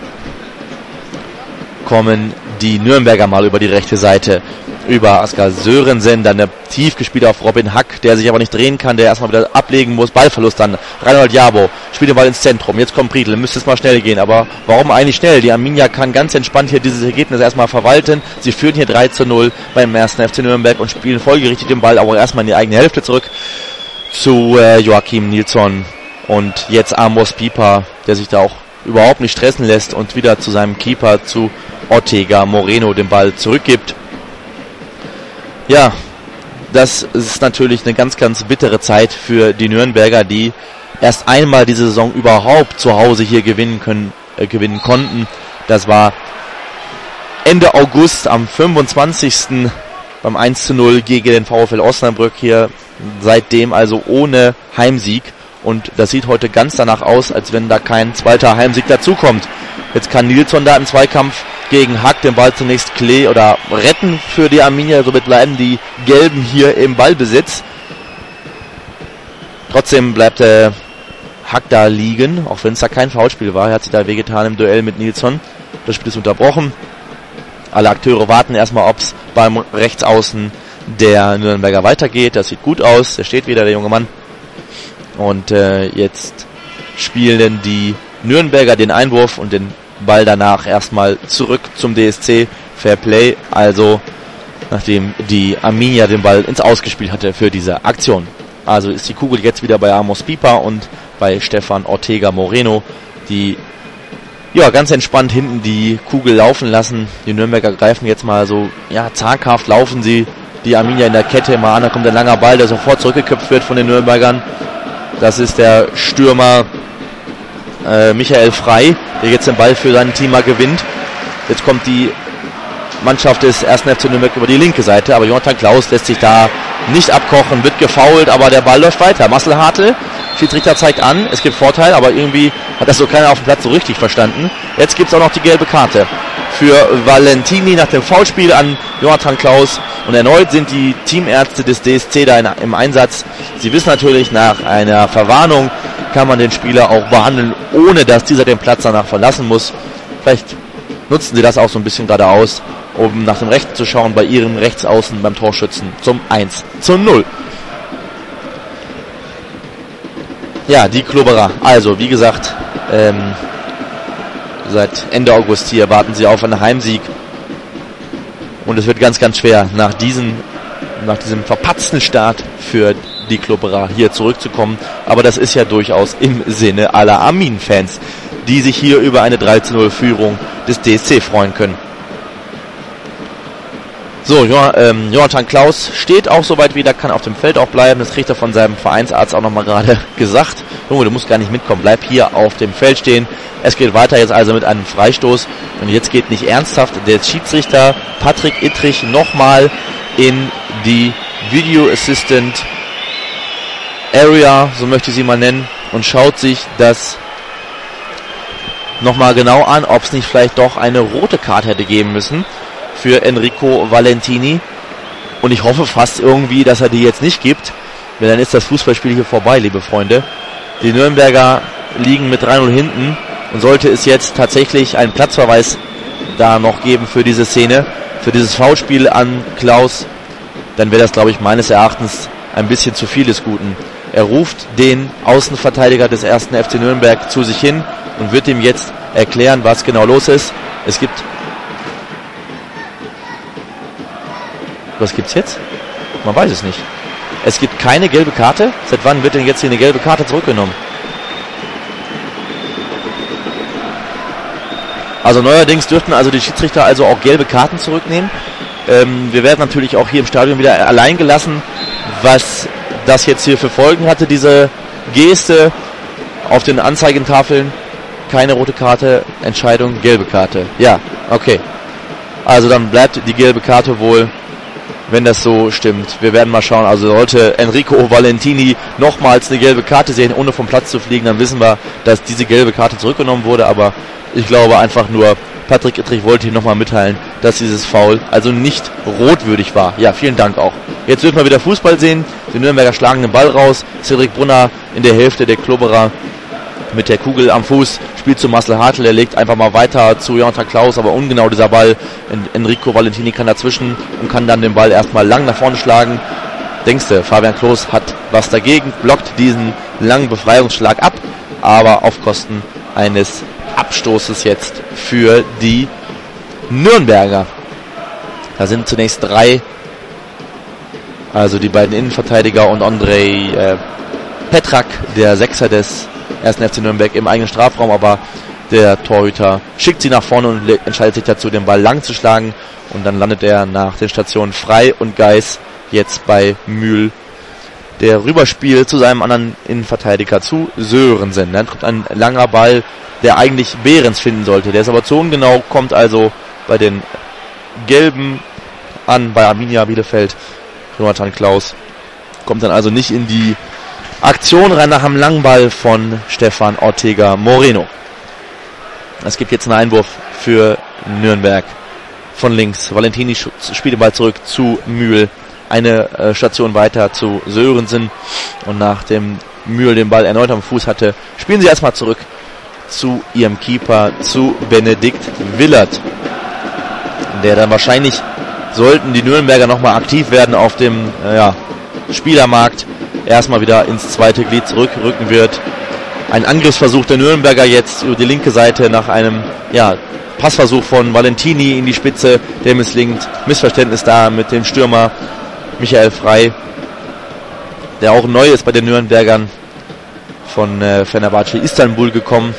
kommen die Nürnberger mal über die rechte Seite. Über Askar Sörensen, dann der tief gespielt auf Robin Hack, der sich aber nicht drehen kann, der erstmal wieder ablegen muss. Ballverlust dann. Reinhold Jabo spielt den Ball ins Zentrum. Jetzt kommt Priedl, müsste es mal schnell gehen. Aber warum eigentlich schnell? Die Arminia kann ganz entspannt hier dieses Ergebnis erstmal verwalten. Sie führen hier drei zu null beim ersten F C Nürnberg und spielen folgerichtig den Ball, aber erstmal in die eigene Hälfte zurück zu äh, Joachim Nilsson. Und jetzt Amos Pieper, der sich da auch überhaupt nicht stressen lässt und wieder zu seinem Keeper, zu Ortega Moreno, den Ball zurückgibt. Ja, das ist natürlich eine ganz, ganz bittere Zeit für die Nürnberger, die erst einmal diese Saison überhaupt zu Hause hier gewinnen können, äh, gewinnen konnten. Das war Ende August am fünfundzwanzigsten beim eins zu null gegen den VfL Osnabrück hier. Seitdem also ohne Heimsieg. Und das sieht heute ganz danach aus, als wenn da kein zweiter Heimsieg dazukommt. Jetzt kann Nilsson da im Zweikampf gegen Hack den Ball zunächst klee oder retten für die Arminia. Somit bleiben die Gelben hier im Ballbesitz. Trotzdem bleibt der Hack da liegen, auch wenn es da kein Foulspiel war. Er hat sich da wehgetan im Duell mit Nilsson. Das Spiel ist unterbrochen. Alle Akteure warten erstmal, ob es beim Rechtsaußen der Nürnberger weitergeht. Das sieht gut aus. Der steht wieder, der junge Mann. Und äh, jetzt spielen die Nürnberger den Einwurf und den Ball danach erstmal zurück zum D S C. Fair Play, also nachdem die Arminia den Ball ins Ausgespielt hatte für diese Aktion. Also ist die Kugel jetzt wieder bei Amos Pieper und bei Stefan Ortega Moreno, die ja ganz entspannt hinten die Kugel laufen lassen. Die Nürnberger greifen jetzt mal so, ja, zaghaft laufen sie die Arminia in der Kette mal an. Da kommt ein langer Ball, der sofort zurückgeköpft wird von den Nürnbergern. Das ist der Stürmer äh, Michael Frey, der jetzt den Ball für sein Team mal gewinnt. Jetzt kommt die Mannschaft des ersten F C Nürnberg über die linke Seite, aber Jonathan Klaus lässt sich da nicht abkochen, wird gefoult, aber der Ball läuft weiter. Marcel Hartl, Schiedsrichter zeigt an, es gibt Vorteil, aber irgendwie hat das so keiner auf dem Platz so richtig verstanden. Jetzt gibt es auch noch die gelbe Karte für Valentini nach dem Foulspiel an Jonathan Klaus. Und erneut sind die Teamärzte des D S C da in, im Einsatz. Sie wissen natürlich, nach einer Verwarnung kann man den Spieler auch behandeln, ohne dass dieser den Platz danach verlassen muss. Vielleicht nutzen sie das auch so ein bisschen gerade aus, um nach dem Rechten zu schauen, bei ihrem Rechtsaußen beim Torschützen zum eins zu null. Ja, die Klubberer. Also, wie gesagt, ähm, seit Ende August hier warten sie auf einen Heimsieg. Und es wird ganz, ganz schwer, nach diesem, nach diesem verpatzten Start für die Klubberer hier zurückzukommen. Aber das ist ja durchaus im Sinne aller Armin-Fans, die sich hier über eine drei zu null Führung des D S C freuen können. So, jo- ähm, Jonathan Klaus steht auch soweit wieder, kann auf dem Feld auch bleiben. Das kriegt er von seinem Vereinsarzt auch nochmal gerade gesagt. Junge, du musst gar nicht mitkommen, bleib hier auf dem Feld stehen. Es geht weiter jetzt also mit einem Freistoß. Und jetzt geht nicht ernsthaft der Schiedsrichter Patrick Ittrich nochmal in die Video Assistant Area, so möchte ich sie mal nennen. und schaut sich das nochmal genau an, ob es nicht vielleicht doch eine rote Karte hätte geben müssen für Enrico Valentini. Und ich hoffe fast irgendwie, dass er die jetzt nicht gibt, denn dann ist das Fußballspiel hier vorbei, liebe Freunde. Die Nürnberger liegen mit drei null hinten und sollte es jetzt tatsächlich einen Platzverweis da noch geben für diese Szene, für dieses Foulspiel an Klaus, dann wäre das, glaube ich, meines Erachtens ein bisschen zu viel des Guten. Er ruft den Außenverteidiger des ersten F C Nürnberg zu sich hin und wird ihm jetzt erklären, was genau los ist. Es gibt... Was gibt's jetzt? Man weiß es nicht. Es gibt keine gelbe Karte. Seit wann wird denn jetzt hier eine gelbe Karte zurückgenommen? Also neuerdings dürften also die Schiedsrichter also auch gelbe Karten zurücknehmen. Ähm, wir werden natürlich auch hier im Stadion wieder allein gelassen, was das jetzt hier für Folgen hatte, diese Geste auf den Anzeigentafeln. Keine rote Karte, Entscheidung, gelbe Karte. Ja, okay. Also dann bleibt die gelbe Karte wohl, wenn das so stimmt. Wir werden mal schauen. Also sollte Enrico Valentini nochmals eine gelbe Karte sehen, ohne vom Platz zu fliegen, dann wissen wir, dass diese gelbe Karte zurückgenommen wurde. Aber ich glaube einfach nur, Patrick Ittrich wollte ihm nochmal mitteilen, dass dieses Foul also nicht rotwürdig war. Ja, vielen Dank auch. Jetzt dürfen wir wieder Fußball sehen. Die Nürnberger schlagen den Ball raus. Cedric Brunner in der Hälfte, der Klubberer mit der Kugel am Fuß, spielt zu Marcel Hartl, er legt einfach mal weiter zu Jonathan Klaus, aber ungenau dieser Ball. Enrico Valentini kann dazwischen und kann dann den Ball erstmal lang nach vorne schlagen. Denkste, Fabian Klos hat was dagegen, blockt diesen langen Befreiungsschlag ab, aber auf Kosten eines Abstoßes jetzt für die Nürnberger. Da sind zunächst drei, also die beiden Innenverteidiger und Andrej äh, Petrak, der Sechser des ersten F C Nürnberg im eigenen Strafraum, aber der Torhüter schickt sie nach vorne und entscheidet sich dazu, den Ball lang zu schlagen, und dann landet er nach den Stationen Frei und Geis jetzt bei Mühl, der rüberspielt zu seinem anderen Innenverteidiger, zu Sörensen. Dann kommt ein langer Ball, der eigentlich Behrens finden sollte, der ist aber zu ungenau, kommt also bei den Gelben an, bei Arminia Bielefeld. Jonathan Klaus kommt dann also nicht in die Aktion rein nach einem langen Ball von Stefan Ortega Moreno. Es gibt jetzt einen Einwurf für Nürnberg von links. Valentini spielt den Ball zurück zu Mühl. Eine äh, Station weiter zu Sörensen. Und nachdem Mühl den Ball erneut am Fuß hatte, spielen sie erstmal zurück zu ihrem Keeper, zu Benedikt Willert. Der dann wahrscheinlich, sollten die Nürnberger nochmal aktiv werden auf dem äh, ja, Spielermarkt, erstmal wieder ins zweite Glied zurückrücken wird. Ein Angriffsversuch der Nürnberger jetzt über die linke Seite nach einem ja, Passversuch von Valentini in die Spitze, der misslingt. Missverständnis da mit dem Stürmer Michael Frei, der auch neu ist bei den Nürnbergern, von äh, Fenerbahce Istanbul gekommen.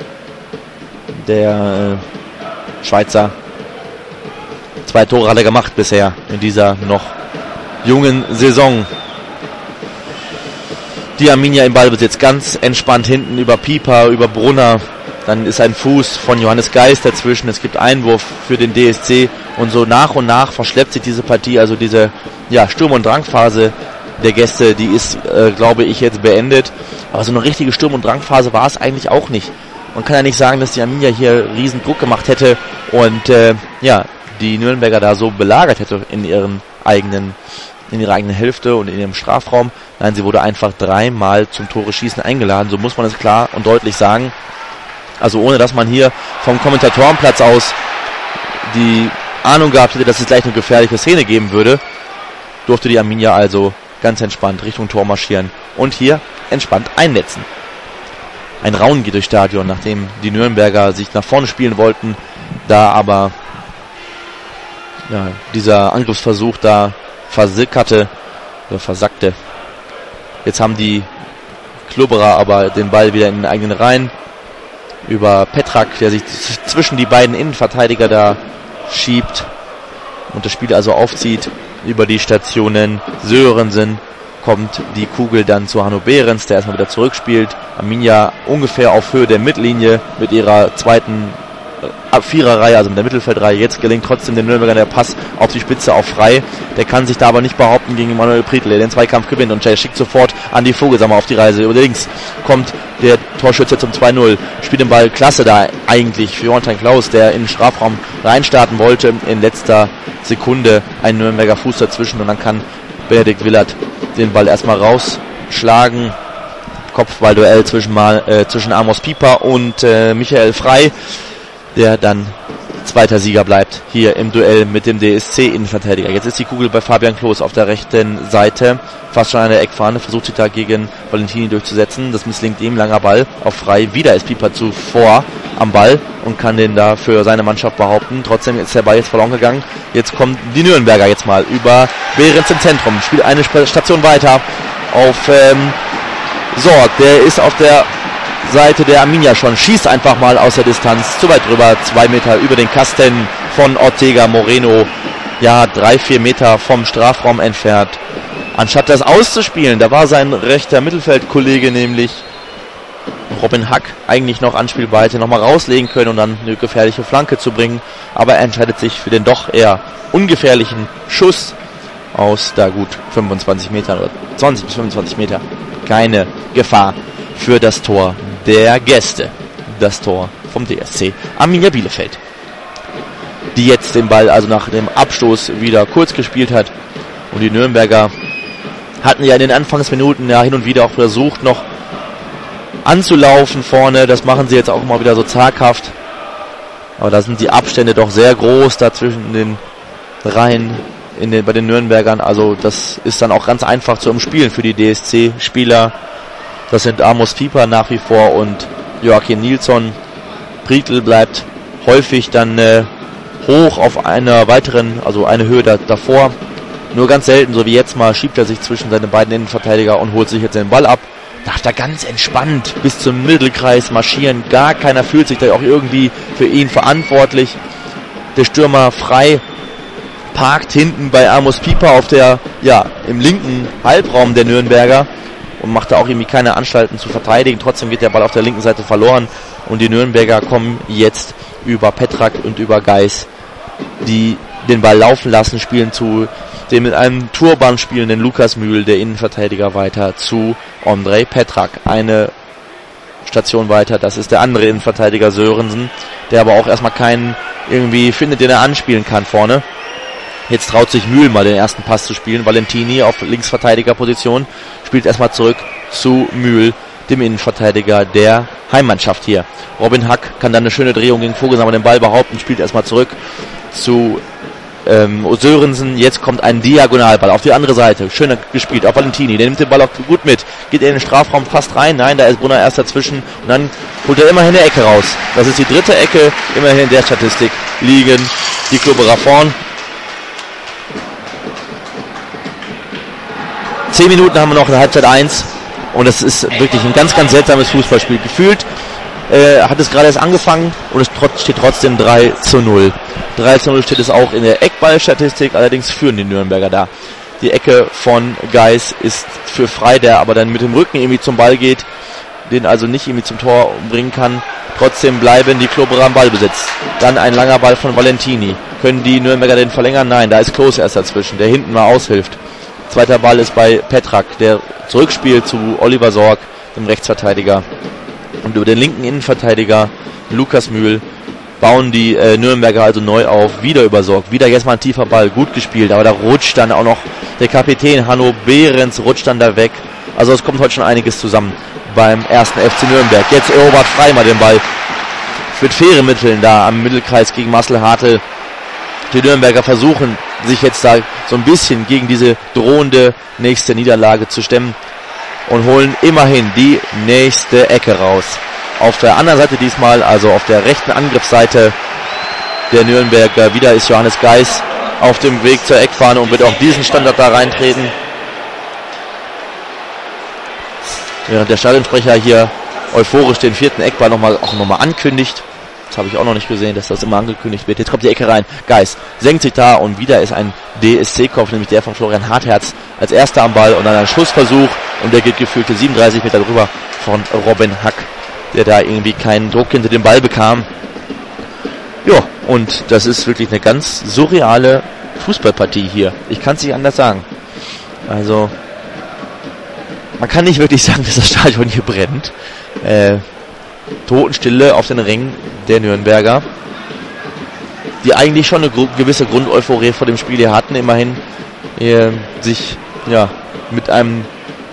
Der äh, Schweizer. Zwei Tore hat er gemacht bisher in dieser noch jungen Saison. Die Arminia im Ballbesitz, ganz entspannt hinten über Pieper, über Brunner. Dann ist ein Fuß von Johannes Geis dazwischen. Es gibt Einwurf für den D S C. Und so nach und nach verschleppt sich diese Partie. Also diese ja, Sturm- und Drangphase der Gäste, die ist, äh, glaube ich, jetzt beendet. Aber so eine richtige Sturm- und Drangphase war es eigentlich auch nicht. Man kann ja nicht sagen, dass die Arminia hier riesen Druck gemacht hätte und äh, ja, die Nürnberger da so belagert hätte in ihren eigenen in ihrer eigenen Hälfte und in ihrem Strafraum. Nein, sie wurde einfach dreimal zum Tore schießen eingeladen. So muss man es klar und deutlich sagen. Also ohne, dass man hier vom Kommentatorenplatz aus die Ahnung gehabt hätte, dass es gleich eine gefährliche Szene geben würde, durfte die Arminia also ganz entspannt Richtung Tor marschieren und hier entspannt einnetzen. Ein Raunen geht durchs Stadion, nachdem die Nürnberger sich nach vorne spielen wollten, da aber ja, dieser Angriffsversuch da versickerte oder versackte. Jetzt haben die Klubberer aber den Ball wieder in den eigenen Reihen über Petrak, der sich zwischen die beiden Innenverteidiger da schiebt und das Spiel also aufzieht. Über die Stationen Sörensen kommt die Kugel dann zu Hanno Behrens, der erstmal wieder zurückspielt. Arminia ungefähr auf Höhe der Mittellinie mit ihrer zweiten Viererreihe, also mit der Mittelfeldreihe. Jetzt gelingt trotzdem den Nürnbergern der Pass auf die Spitze auf Frei. Der kann sich da aber nicht behaupten gegen Manuel Prietl, der den Zweikampf gewinnt. Und Jay schickt sofort an die Vogelsammer auf die Reise. Über links kommt der Torschütze zum zwei null. Spielt den Ball klasse da eigentlich für Jonathan Klaus, der in den Strafraum reinstarten wollte. In letzter Sekunde ein Nürnberger Fuß dazwischen und dann kann Benedikt Willert den Ball erstmal rausschlagen. Kopfballduell zwischen, mal, äh, zwischen Amos Pieper und äh, Michael Frei, der dann zweiter Sieger bleibt hier im Duell mit dem D S C-Innenverteidiger. Jetzt ist die Kugel bei Fabian Klos auf der rechten Seite, fast schon an der Eckfahne, versucht sich da gegen Valentini durchzusetzen. Das misslingt ihm, langer Ball auf Frei. Wieder ist Pieper zuvor am Ball und kann den da für seine Mannschaft behaupten. Trotzdem ist der Ball jetzt verloren gegangen. Jetzt kommen die Nürnberger jetzt mal über Behrens im Zentrum. Spielt eine Station weiter auf ähm, Sorg. Der ist auf der Seite der Arminia schon, schießt einfach mal aus der Distanz, zu weit drüber, zwei Meter über den Kasten von Ortega Moreno, ja, drei, vier Meter vom Strafraum entfernt. Anstatt das auszuspielen, da war sein rechter Mittelfeldkollege, nämlich Robin Hack, eigentlich noch anspielbar, hätte nochmal rauslegen können und dann eine gefährliche Flanke zu bringen, aber er entscheidet sich für den doch eher ungefährlichen Schuss aus da gut fünfundzwanzig Metern oder zwanzig bis fünfundzwanzig Meter. Keine Gefahr für das Tor der Gäste. Das Tor vom D S C Arminia Bielefeld, die jetzt den Ball also nach dem Abstoß wieder kurz gespielt hat. Und die Nürnberger hatten ja in den Anfangsminuten ja hin und wieder auch versucht, noch anzulaufen vorne. Das machen sie jetzt auch mal wieder so zaghaft. Aber da sind die Abstände doch sehr groß da zwischen den Reihen in den, bei den Nürnbergern. Also das ist dann auch ganz einfach zu umspielen für die D S C-Spieler. Das sind Amos Pieper nach wie vor und Joachim Nilsson. Prietl bleibt häufig dann äh, hoch auf einer weiteren, also eine Höhe da, davor. Nur ganz selten, so wie jetzt mal, schiebt er sich zwischen seine beiden Innenverteidiger und holt sich jetzt den Ball ab. Darf da ganz entspannt bis zum Mittelkreis marschieren. Gar keiner fühlt sich da auch irgendwie für ihn verantwortlich. Der Stürmer Frei parkt hinten bei Amos Pieper auf der, ja, im linken Halbraum der Nürnberger und macht da auch irgendwie keine Anstalten zu verteidigen. Trotzdem geht der Ball auf der linken Seite verloren und die Nürnberger kommen jetzt über Petrak und über Geis, die den Ball laufen lassen, spielen zu dem mit einem Turban spielenden Lukas Mühl, der Innenverteidiger, weiter zu Ondrej Petrak. Eine Station weiter, das ist der andere Innenverteidiger Sörensen, der aber auch erstmal keinen irgendwie findet, den er anspielen kann vorne. Jetzt traut sich Mühl mal den ersten Pass zu spielen. Valentini auf Linksverteidigerposition spielt erstmal zurück zu Mühl, dem Innenverteidiger der Heimmannschaft hier. Robin Hack kann dann eine schöne Drehung gegen Vogelsammer den Ball behaupten, spielt erstmal zurück zu ähm, Sörensen. Jetzt kommt ein Diagonalball auf die andere Seite. Schön gespielt auf Valentini. Der nimmt den Ball auch gut mit. Geht in den Strafraum fast rein. Nein, da ist Brunner erst dazwischen. Und dann holt er immerhin eine Ecke raus. Das ist die dritte Ecke. Immerhin in der Statistik liegen die Klubberer vorn. Zehn Minuten haben wir noch in der Halbzeit eins. Und es ist wirklich ein ganz, ganz seltsames Fußballspiel. Gefühlt äh, hat es gerade erst angefangen und es trot- steht trotzdem drei zu null. drei zu null steht es auch in der Eckballstatistik, allerdings führen die Nürnberger da. Die Ecke von Geis ist für Frei, der aber dann mit dem Rücken irgendwie zum Ball geht, den also nicht irgendwie zum Tor bringen kann. Trotzdem bleiben die Klubberer am Ballbesitz. Dann ein langer Ball von Valentini. Können die Nürnberger den verlängern? Nein, da ist Klos erst dazwischen, der hinten mal aushilft. Zweiter Ball ist bei Petrak, der zurückspielt zu Oliver Sorg, dem Rechtsverteidiger. Und über den linken Innenverteidiger Lukas Mühl bauen die äh, Nürnberger also neu auf. Wieder über Sorg, wieder jetzt mal ein tiefer Ball, gut gespielt, aber da rutscht dann auch noch der Kapitän Hanno Behrens, rutscht dann da weg. Also es kommt heute schon einiges zusammen beim ersten F C Nürnberg. Jetzt erobert Frei mal den Ball mit fairen Mitteln da am Mittelkreis gegen Marcel Hartl. Die Nürnberger versuchen sich jetzt da so ein bisschen gegen diese drohende nächste Niederlage zu stemmen und holen immerhin die nächste Ecke raus. Auf der anderen Seite diesmal, also auf der rechten Angriffsseite der Nürnberger, wieder ist Johannes Geis auf dem Weg zur Eckfahne und wird auch diesen Standard da reintreten. Während der Stadionsprecher hier euphorisch den vierten Eckball nochmal, auch nochmal ankündigt. Das habe ich auch noch nicht gesehen, dass das immer angekündigt wird. Jetzt kommt die Ecke rein. Geis senkt sich da und wieder ist ein D S C-Kopf, nämlich der von Florian Hartherz, als erster am Ball und dann ein Schussversuch und der geht gefühlte siebenunddreißig Meter drüber von Robin Hack, der da irgendwie keinen Druck hinter dem Ball bekam. Ja, und das ist wirklich eine ganz surreale Fußballpartie hier. Ich kann es nicht anders sagen. Also, man kann nicht wirklich sagen, dass das Stadion hier brennt. Äh, Totenstille auf den Rängen der Nürnberger, die eigentlich schon eine gru- gewisse Grundeuphorie vor dem Spiel hier hatten. Immerhin äh, sich ja mit einem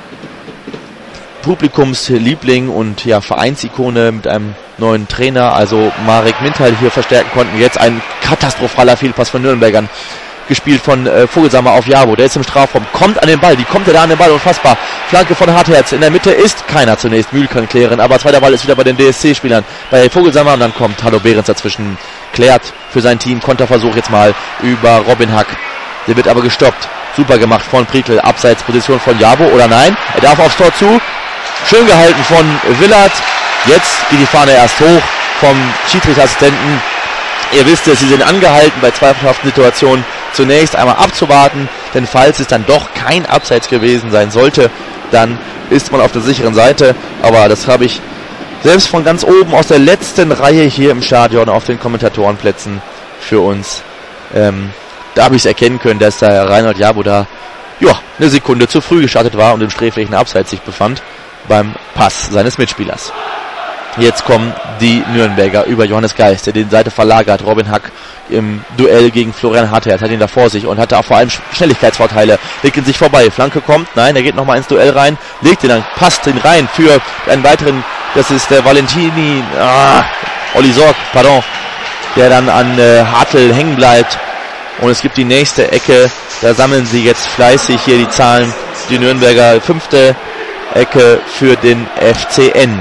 Publikumsliebling und ja Vereinsikone, mit einem neuen Trainer, also Marek Mintal, hier verstärken konnten. Jetzt ein katastrophaler Fehlpass von Nürnbergern, gespielt von äh, Vogelsammer auf Jabo, der ist im Strafraum, kommt an den Ball, wie kommt er da an den Ball, unfassbar. Flanke von Hartherz, in der Mitte ist keiner zunächst, Mühl kann klären, aber zweiter Ball ist wieder bei den D S C-Spielern, bei Vogelsammer, und dann kommt Hallo Behrens dazwischen, klärt für sein Team, Konterversuch jetzt mal über Robin Hack, der wird aber gestoppt, super gemacht von Prietl, Abseitsposition von Jabo, oder nein, er darf aufs Tor zu, schön gehalten von Willard, jetzt geht die Fahne erst hoch vom Schiedsrichterassistenten. Ihr wisst es, sie sind angehalten, bei zweifelhaften Situationen zunächst einmal abzuwarten, denn falls es dann doch kein Abseits gewesen sein sollte, dann ist man auf der sicheren Seite. Aber das habe ich selbst von ganz oben aus der letzten Reihe hier im Stadion auf den Kommentatorenplätzen für uns, ähm, da habe ich es erkennen können, dass der Reinhold Jabo da ja, eine Sekunde zu früh gestartet war und im sträflichen Abseits sich befand beim Pass seines Mitspielers. Jetzt kommen die Nürnberger über Johannes Geist, der die Seite verlagert. Robin Hack im Duell gegen Florian Hartherz hat ihn da vor sich und hatte auch vor allem Schnelligkeitsvorteile. Legt ihn sich vorbei. Flanke kommt. Nein, er geht nochmal ins Duell rein. Legt ihn dann, passt ihn rein für einen weiteren. Das ist der Valentini. Ah, Olli Sorg, pardon. Der dann an äh, Hartl hängen bleibt. Und es gibt die nächste Ecke. Da sammeln sie jetzt fleißig hier die Zahlen. Die Nürnberger fünfte Ecke für den F C N.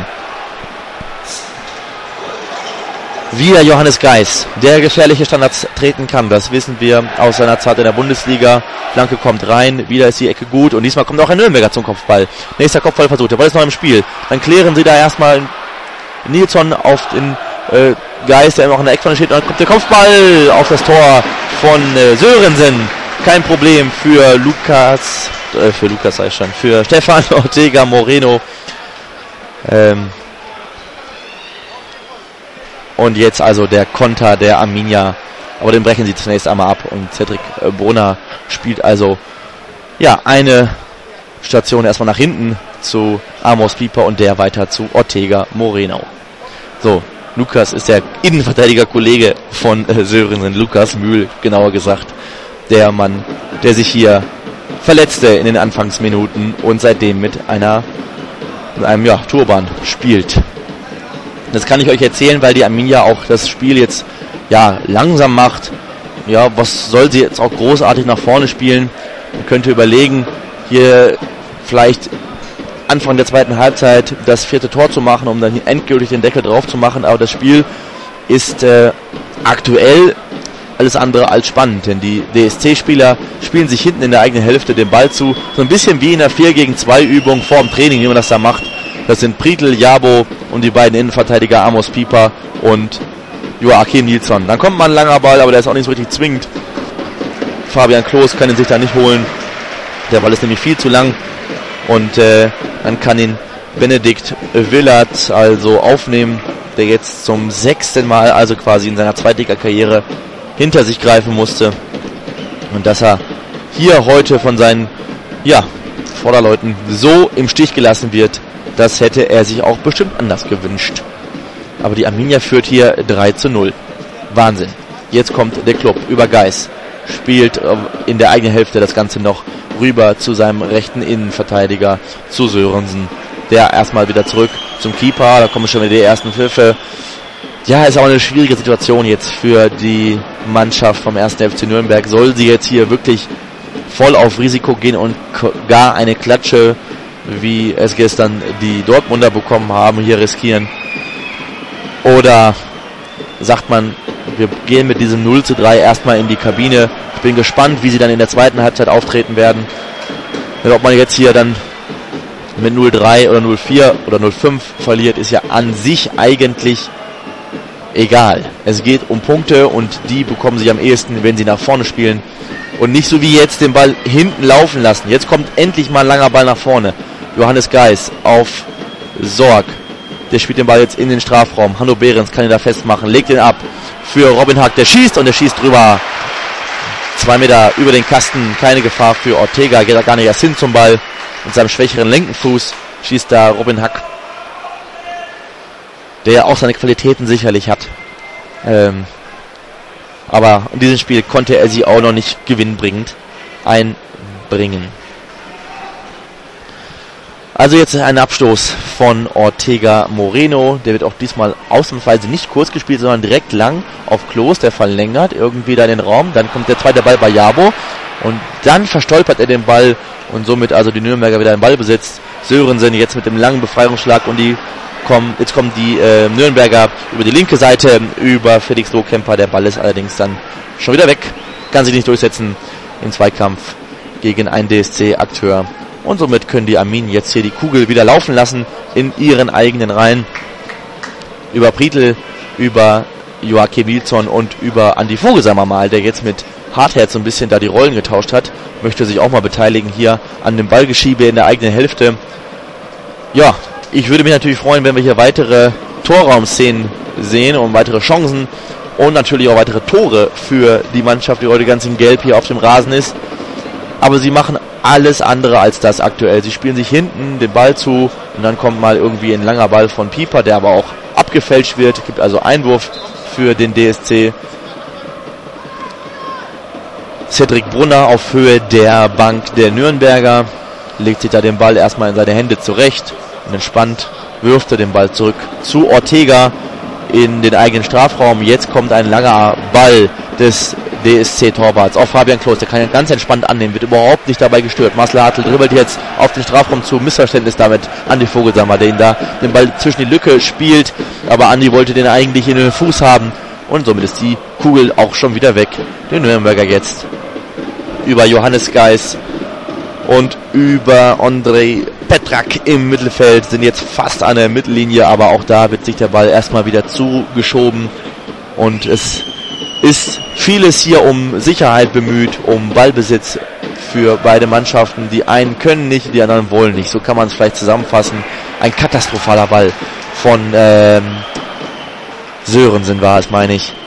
Wieder Johannes Geis, der gefährliche Standards treten kann, das wissen wir aus seiner Zeit in der Bundesliga. Flanke kommt rein, wieder ist die Ecke gut und diesmal kommt auch ein Nürnberger zum Kopfball. Nächster Kopfballversuch, der Ball ist noch im Spiel. Dann klären sie da erstmal Nilsson auf den äh, Geis, der immer noch in der Eckfahne steht, und dann kommt der Kopfball auf das Tor von äh, Sörensen. Kein Problem für Lukas, äh, für Lukas sei schon, für Stefan Ortega Moreno. Ähm, Und jetzt also der Konter der Arminia. Aber den brechen sie zunächst einmal ab. Und Cedric Brunner spielt also ja eine Station erstmal nach hinten zu Amos Pieper und der weiter zu Ortega Moreno. So, Lukas ist der Innenverteidiger-Kollege von äh, Sörensen. Lukas Mühl, genauer gesagt. Der Mann, der sich hier verletzte in den Anfangsminuten und seitdem mit einer mit einem ja, Turban spielt. Das kann ich euch erzählen, weil die Arminia auch das Spiel jetzt ja langsam macht. Ja, was soll sie jetzt auch großartig nach vorne spielen? Man könnte überlegen, hier vielleicht Anfang der zweiten Halbzeit das vierte Tor zu machen, um dann endgültig den Deckel drauf zu machen. Aber das Spiel ist äh, aktuell alles andere als spannend, denn die D S C-Spieler spielen sich hinten in der eigenen Hälfte den Ball zu. So ein bisschen wie in der vier gegen zwei Übung vor dem Training, wie man das da macht. Das sind Prietl, Jabo und die beiden Innenverteidiger Amos Pieper und Joachim Nilsson. Dann kommt mal ein langer Ball, aber der ist auch nicht so richtig zwingend. Fabian Klos kann ihn sich da nicht holen. Der Ball ist nämlich viel zu lang. Und äh, dann kann ihn Benedikt Willard also aufnehmen, der jetzt zum sechsten Mal, also quasi in seiner Zweitliga-Karriere, hinter sich greifen musste. Und dass er hier heute von seinen ja, Vorderleuten so im Stich gelassen wird, das hätte er sich auch bestimmt anders gewünscht. Aber die Arminia führt hier drei zu null. Wahnsinn. Jetzt kommt der Club über Geis. Spielt in der eigenen Hälfte das Ganze noch rüber zu seinem rechten Innenverteidiger, zu Sörensen. Der erstmal wieder zurück zum Keeper. Da kommen schon wieder die ersten Pfiffe. Ja, ist auch eine schwierige Situation jetzt für die Mannschaft vom ersten F C Nürnberg. Soll sie jetzt hier wirklich voll auf Risiko gehen und gar eine Klatsche, wie es gestern die Dortmunder bekommen haben, hier riskieren? Oder sagt man, wir gehen mit diesem null zu drei erstmal in die Kabine. Ich bin gespannt, wie sie dann in der zweiten Halbzeit auftreten werden. Und ob man jetzt hier dann mit null drei oder null vier oder null fünf verliert, ist ja an sich eigentlich egal. Es geht um Punkte und die bekommen sie am ehesten, wenn sie nach vorne spielen. Und nicht so wie jetzt den Ball hinten laufen lassen. Jetzt kommt endlich mal ein langer Ball nach vorne. Johannes Geis auf Sorg. Der spielt den Ball jetzt in den Strafraum. Hanno Behrens kann ihn da festmachen, legt ihn ab für Robin Hack, der schießt und der schießt drüber. Zwei Meter über den Kasten, keine Gefahr für Ortega, geht da gar nicht erst hin zum Ball. Mit seinem schwächeren linken Fuß schießt da Robin Hack, der ja auch seine Qualitäten sicherlich hat. Ähm, aber in diesem Spiel konnte er sie auch noch nicht gewinnbringend einbringen. Also jetzt ein Abstoß von Ortega Moreno. Der wird auch diesmal ausnahmsweise nicht kurz gespielt, sondern direkt lang auf Klos. Der verlängert irgendwie da in den Raum. Dann kommt der zweite Ball bei Jabo. Und dann verstolpert er den Ball. Und somit also die Nürnberger wieder im Ballbesitz. Sörensen jetzt mit dem langen Befreiungsschlag. Und die kommen, jetzt kommen die äh, Nürnberger über die linke Seite über Felix Lohkemper. Der Ball ist allerdings dann schon wieder weg. Kann sich nicht durchsetzen im Zweikampf gegen einen D S C-Akteur. Und somit können die Arminen jetzt hier die Kugel wieder laufen lassen in ihren eigenen Reihen. Über Prietl, über Joachim Nilsson und über Andi Vogelsammer mal, der jetzt mit Hartherz so ein bisschen da die Rollen getauscht hat. Möchte sich auch mal beteiligen hier an dem Ballgeschiebe in der eigenen Hälfte. Ja, ich würde mich natürlich freuen, wenn wir hier weitere Torraumszenen sehen und weitere Chancen. Und natürlich auch weitere Tore für die Mannschaft, die heute ganz in Gelb hier auf dem Rasen ist. Aber sie machen alles andere als das aktuell. Sie spielen sich hinten den Ball zu und dann kommt mal irgendwie ein langer Ball von Pieper, der aber auch abgefälscht wird. Es gibt also Einwurf für den D S C. Cedric Brunner auf Höhe der Bank der Nürnberger legt sich da den Ball erstmal in seine Hände zurecht und entspannt wirft er den Ball zurück zu Ortega in den eigenen Strafraum. Jetzt kommt ein langer Ball des D S C-Torwarts auf Fabian Klos, der kann ihn ganz entspannt annehmen, wird überhaupt nicht dabei gestört. Marcel Hartl dribbelt jetzt auf den Strafraum zu, Missverständnis damit Andi Vogelsammer, der ihn da den Ball zwischen die Lücke spielt, aber Andi wollte den eigentlich in den Fuß haben und somit ist die Kugel auch schon wieder weg. Der Nürnberger jetzt über Johannes Geis und über Andrej Petrak im Mittelfeld sind jetzt fast an der Mittellinie, aber auch da wird sich der Ball erstmal wieder zugeschoben und es ist vieles hier um Sicherheit bemüht, um Ballbesitz für beide Mannschaften. Die einen können nicht, die anderen wollen nicht. So kann man es vielleicht zusammenfassen. Ein katastrophaler Ball von ähm, Sörensen war es, meine ich.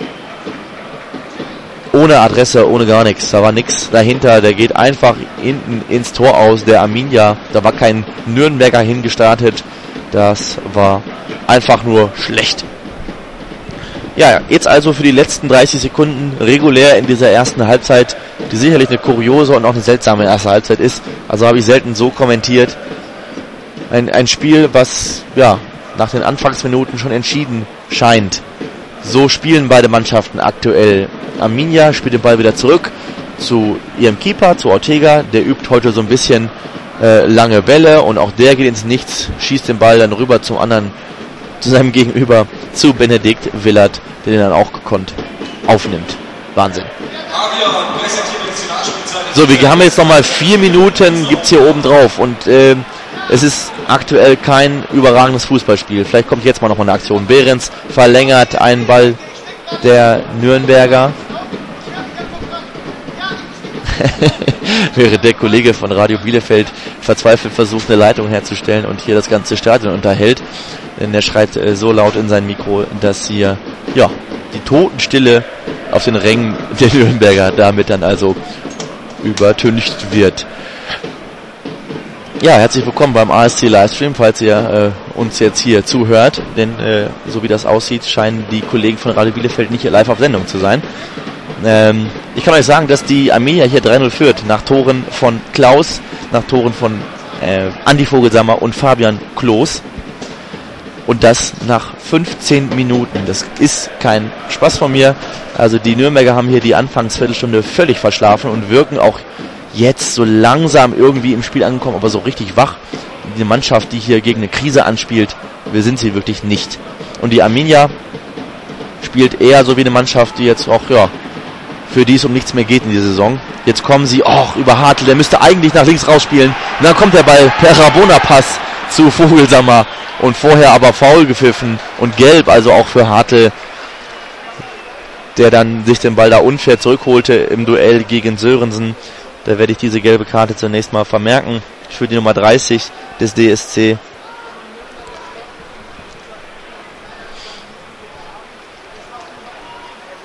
Ohne Adresse, ohne gar nichts. Da war nichts dahinter. Der geht einfach hinten ins Tor aus. Der Arminia, da war kein Nürnberger hingestartet. Das war einfach nur schlecht. Ja, jetzt also für die letzten dreißig Sekunden regulär in dieser ersten Halbzeit, die sicherlich eine kuriose und auch eine seltsame erste Halbzeit ist. Also habe ich selten so kommentiert. Ein, ein Spiel, was ja nach den Anfangsminuten schon entschieden scheint. So spielen beide Mannschaften aktuell. Arminia spielt den Ball wieder zurück zu ihrem Keeper, zu Ortega. Der übt heute so ein bisschen äh, lange Bälle und auch der geht ins Nichts, schießt den Ball dann rüber zum anderen, zu seinem Gegenüber, zu Benedikt Willert, der den dann auch gekonnt aufnimmt. Wahnsinn. So, wir haben jetzt nochmal vier Minuten, gibt's hier oben drauf und äh, es ist aktuell kein überragendes Fußballspiel. Vielleicht kommt jetzt mal noch eine Aktion. Behrens verlängert einen Ball der Nürnberger. Während der Kollege von Radio Bielefeld verzweifelt versucht, eine Leitung herzustellen und hier das ganze Stadion unterhält. Denn er schreit äh, so laut in sein Mikro, dass hier ja die Totenstille auf den Rängen der Nürnberger damit dann also übertüncht wird. Ja, herzlich willkommen beim A S C Livestream, falls ihr äh, uns jetzt hier zuhört, denn äh, so wie das aussieht, scheinen die Kollegen von Radio Bielefeld nicht live auf Sendung zu sein. Ähm, ich kann euch sagen, dass die Arminia hier drei null führt, nach Toren von Klaus, nach Toren von äh, Andi Vogelsammer und Fabian Klos. Und das nach fünfzehn Minuten. Das ist kein Spaß von mir. Also die Nürnberger haben hier die Anfangsviertelstunde völlig verschlafen und wirken auch jetzt so langsam irgendwie im Spiel angekommen, aber so richtig wach. Die Mannschaft, die hier gegen eine Krise anspielt, wir sind sie wirklich nicht. Und die Arminia spielt eher so wie eine Mannschaft, die jetzt auch, ja, für die es um nichts mehr geht in dieser Saison. Jetzt kommen sie, auch über Hartl, der müsste eigentlich nach links rausspielen. Und dann kommt der Ball per Rabona-Pass zu Vogelsammer. Und vorher aber faul gepfiffen und gelb, also auch für Hartl, der dann sich den Ball da unfair zurückholte im Duell gegen Sörensen. Da werde ich diese gelbe Karte zunächst mal vermerken für die Nummer dreißig des D S C.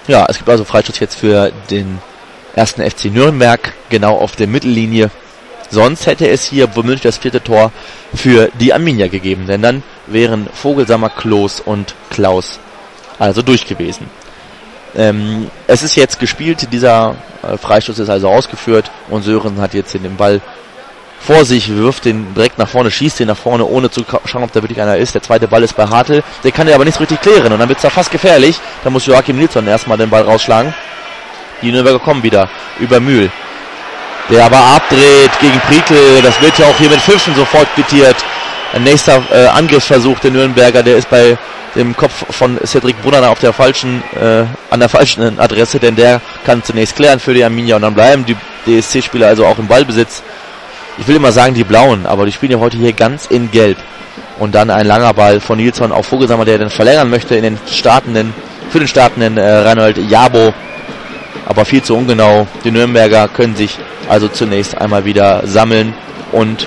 Ja, es gibt also Freistoß jetzt für den ersten F C Nürnberg, genau auf der Mittellinie. Sonst hätte es hier womöglich das vierte Tor für die Arminia gegeben, denn dann wären Vogelsammer, Klos und Klaus also durch gewesen. Ähm, es ist jetzt gespielt, dieser äh, Freistoß ist also ausgeführt und Sören hat jetzt den Ball vor sich, wirft den direkt nach vorne, schießt den nach vorne, ohne zu schauen, ob da wirklich einer ist. Der zweite Ball ist bei Hartl, der kann ja aber nicht so richtig klären und dann wird es da fast gefährlich. Da muss Joachim Nilsson erstmal den Ball rausschlagen. Die Nürnberger kommen wieder über Mühl, der aber abdreht gegen Prietl. Das wird ja auch hier mit Pfiffen sofort quittiert. Ein nächster äh, Angriffsversuch der Nürnberger, der ist bei dem Kopf von Cedric Brunner auf der falschen, äh, an der falschen Adresse, denn der kann zunächst klären für die Arminia und dann bleiben die D S C-Spieler also auch im Ballbesitz. Ich will immer sagen die Blauen, aber die spielen ja heute hier ganz in Gelb. Und dann ein langer Ball von Nilsson auf Vogelsammer, der dann verlängern möchte in den startenden, für den startenden äh, Reinhold Jabo. Aber viel zu ungenau. Die Nürnberger können sich also zunächst einmal wieder sammeln und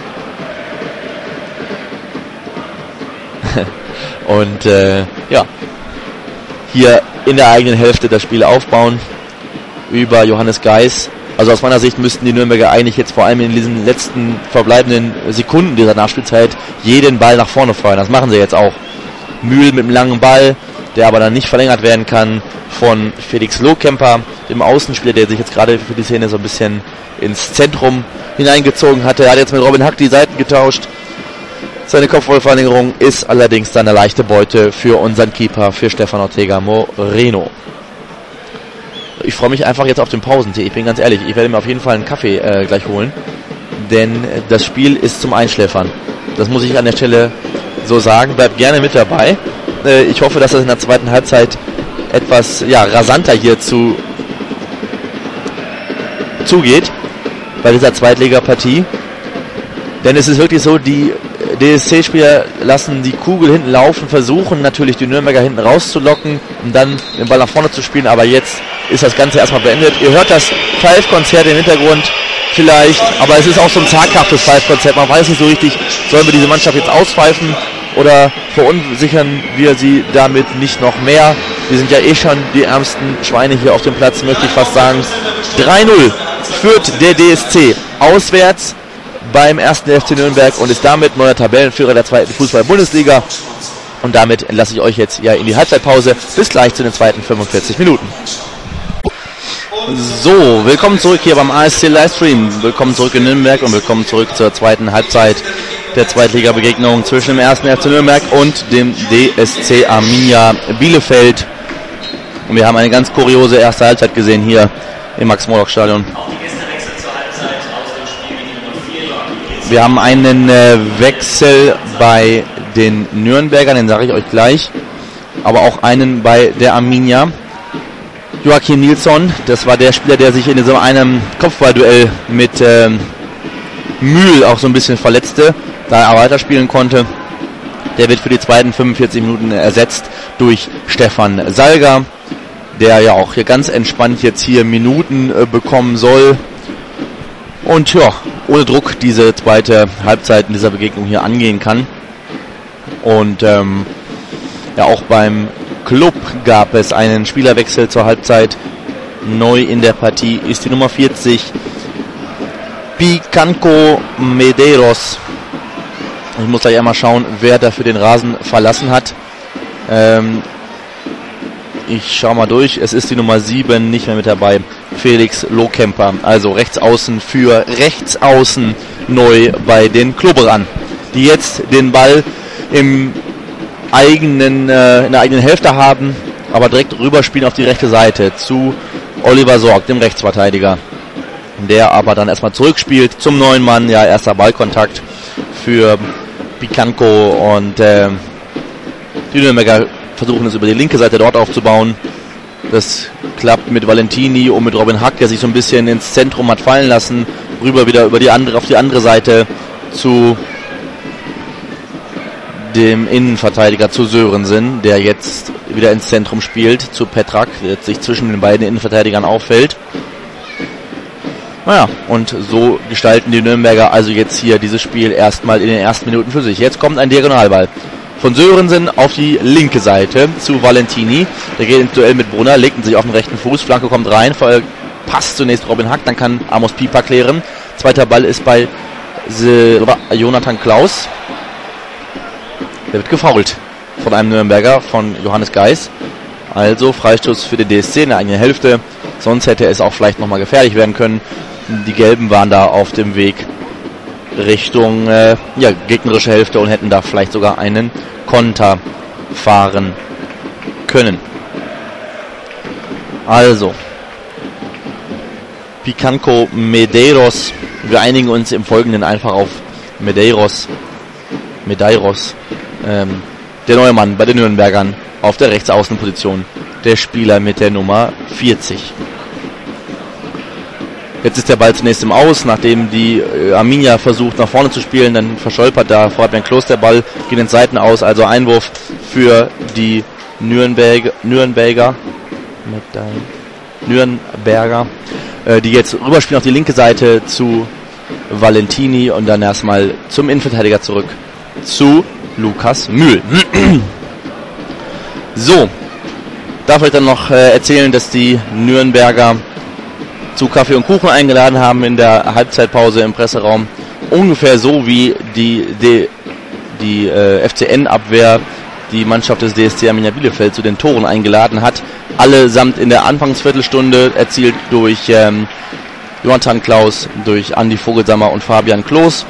und äh, ja, hier in der eigenen Hälfte das Spiel aufbauen über Johannes Geis. Also aus meiner Sicht müssten die Nürnberger eigentlich jetzt vor allem in diesen letzten verbleibenden Sekunden dieser Nachspielzeit jeden Ball nach vorne feuern. Das machen sie jetzt auch. Mühl mit einem langen Ball, der aber dann nicht verlängert werden kann von Felix Lohkemper, dem Außenspieler, der sich jetzt gerade für die Szene so ein bisschen ins Zentrum hineingezogen hatte. Er hat jetzt mit Robin Hack die Seiten getauscht. Seine Kopfballverlängerung ist allerdings dann eine leichte Beute für unseren Keeper, für Stefan Ortega Moreno. Ich freue mich einfach jetzt auf den Pausentee. Ich bin ganz ehrlich, ich werde mir auf jeden Fall einen Kaffee äh, gleich holen, denn das Spiel ist zum Einschläfern. Das muss ich an der Stelle so sagen. Bleibt gerne mit dabei. Äh, ich hoffe, dass das in der zweiten Halbzeit etwas ja, rasanter hier zu, zugeht bei dieser Zweitligapartie. Denn es ist wirklich so, die D S C-Spieler lassen die Kugel hinten laufen, versuchen natürlich die Nürnberger hinten rauszulocken und dann den Ball nach vorne zu spielen, aber jetzt ist das Ganze erstmal beendet. Ihr hört das Pfeifkonzert im Hintergrund vielleicht, aber es ist auch so ein zaghaftes Pfeifkonzert. Man weiß nicht so richtig, sollen wir diese Mannschaft jetzt auspfeifen oder verunsichern wir sie damit nicht noch mehr? Wir sind ja eh schon die ärmsten Schweine hier auf dem Platz, möchte ich fast sagen. drei null führt der D S C auswärts beim ersten F C Nürnberg und ist damit neuer Tabellenführer der zweiten Fußball-Bundesliga. Und damit entlasse ich euch jetzt ja in die Halbzeitpause. Bis gleich zu den zweiten fünfundvierzig Minuten. So, willkommen zurück hier beim A S C Livestream. Willkommen zurück in Nürnberg und willkommen zurück zur zweiten Halbzeit der Zweitliga-Begegnung zwischen dem ersten F C Nürnberg und dem D S C Arminia Bielefeld. Und wir haben eine ganz kuriose erste Halbzeit gesehen hier im Max-Morlock-Stadion. Wir haben einen äh, Wechsel bei den Nürnbergern, den sage ich euch gleich, aber auch einen bei der Arminia. Joachim Nilsson, das war der Spieler, der sich in so einem Kopfballduell mit äh, Mühl auch so ein bisschen verletzte, da er weiterspielen konnte. Der wird für die zweiten fünfundvierzig Minuten ersetzt durch Stefan Salga, der ja auch hier ganz entspannt jetzt hier Minuten äh, bekommen soll. Und ja, ohne Druck diese zweite Halbzeit in dieser Begegnung hier angehen kann. Und ähm, ja, auch beim Club gab es einen Spielerwechsel zur Halbzeit. Neu in der Partie ist die Nummer vierzig, Picanco Medeiros. Ich muss gleich einmal schauen, wer dafür den Rasen verlassen hat. Ähm, ich schaue mal durch. Es ist die Nummer sieben nicht mehr mit dabei. Felix Lohkemper. Also rechts außen für rechts außen neu bei den Klubberern, die jetzt den Ball im eigenen, äh, in der eigenen Hälfte haben, aber direkt rüberspielen auf die rechte Seite zu Oliver Sorg, dem Rechtsverteidiger. Der aber dann erstmal zurückspielt zum neuen Mann. Ja, erster Ballkontakt für Picanco und äh, die Nürnberger versuchen es über die linke Seite dort aufzubauen. Das klappt mit Valentini und mit Robin Hack, der sich so ein bisschen ins Zentrum hat fallen lassen. Rüber wieder über die andere, auf die andere Seite zu dem Innenverteidiger, zu Sörensen, der jetzt wieder ins Zentrum spielt, zu Petrak, der jetzt sich zwischen den beiden Innenverteidigern auffällt. Naja, und so gestalten die Nürnberger also jetzt hier dieses Spiel erstmal in den ersten Minuten für sich. Jetzt kommt ein Diagonalball von Sörensen auf die linke Seite zu Valentini. Der geht ins Duell mit Brunner, legt ihn sich auf den rechten Fuß. Flanke kommt rein, passt zunächst Robin Hack, dann kann Amos Pieper klären. Zweiter Ball ist bei Jonathan Klaus. Der wird gefoult von einem Nürnberger, von Johannes Geis. Also Freistoß für den D S C in der eigenen Hälfte. Sonst hätte es auch vielleicht nochmal gefährlich werden können. Die Gelben waren da auf dem Weg Richtung äh, ja, gegnerische Hälfte und hätten da vielleicht sogar einen Konter fahren können. Also Picanco Medeiros. Wir einigen uns im Folgenden einfach auf Medeiros. Medeiros. Ähm, der neue Mann bei den Nürnbergern auf der Rechtsaußenposition. Der Spieler mit der Nummer vierzig. Jetzt ist der Ball zunächst im Aus, nachdem die äh, Arminia versucht nach vorne zu spielen, dann verscholpert da Fabian Klos der Ball, geht ins Seiten aus, also Einwurf für die Nürnberg, Nürnberger, Nürnberger, äh, die jetzt rüberspielen auf die linke Seite zu Valentini und dann erstmal zum Innenverteidiger zurück zu Lukas Mühl. So, darf ich dann noch äh, erzählen, dass die Nürnberger zu Kaffee und Kuchen eingeladen haben in der Halbzeitpause im Presseraum. Ungefähr so wie die, die, die äh, F C N-Abwehr die Mannschaft des D S C Arminia Bielefeld zu den Toren eingeladen hat. Allesamt in der Anfangsviertelstunde erzielt durch ähm, Jonathan Klaus, durch Andi Vogelsammer und Fabian Klos.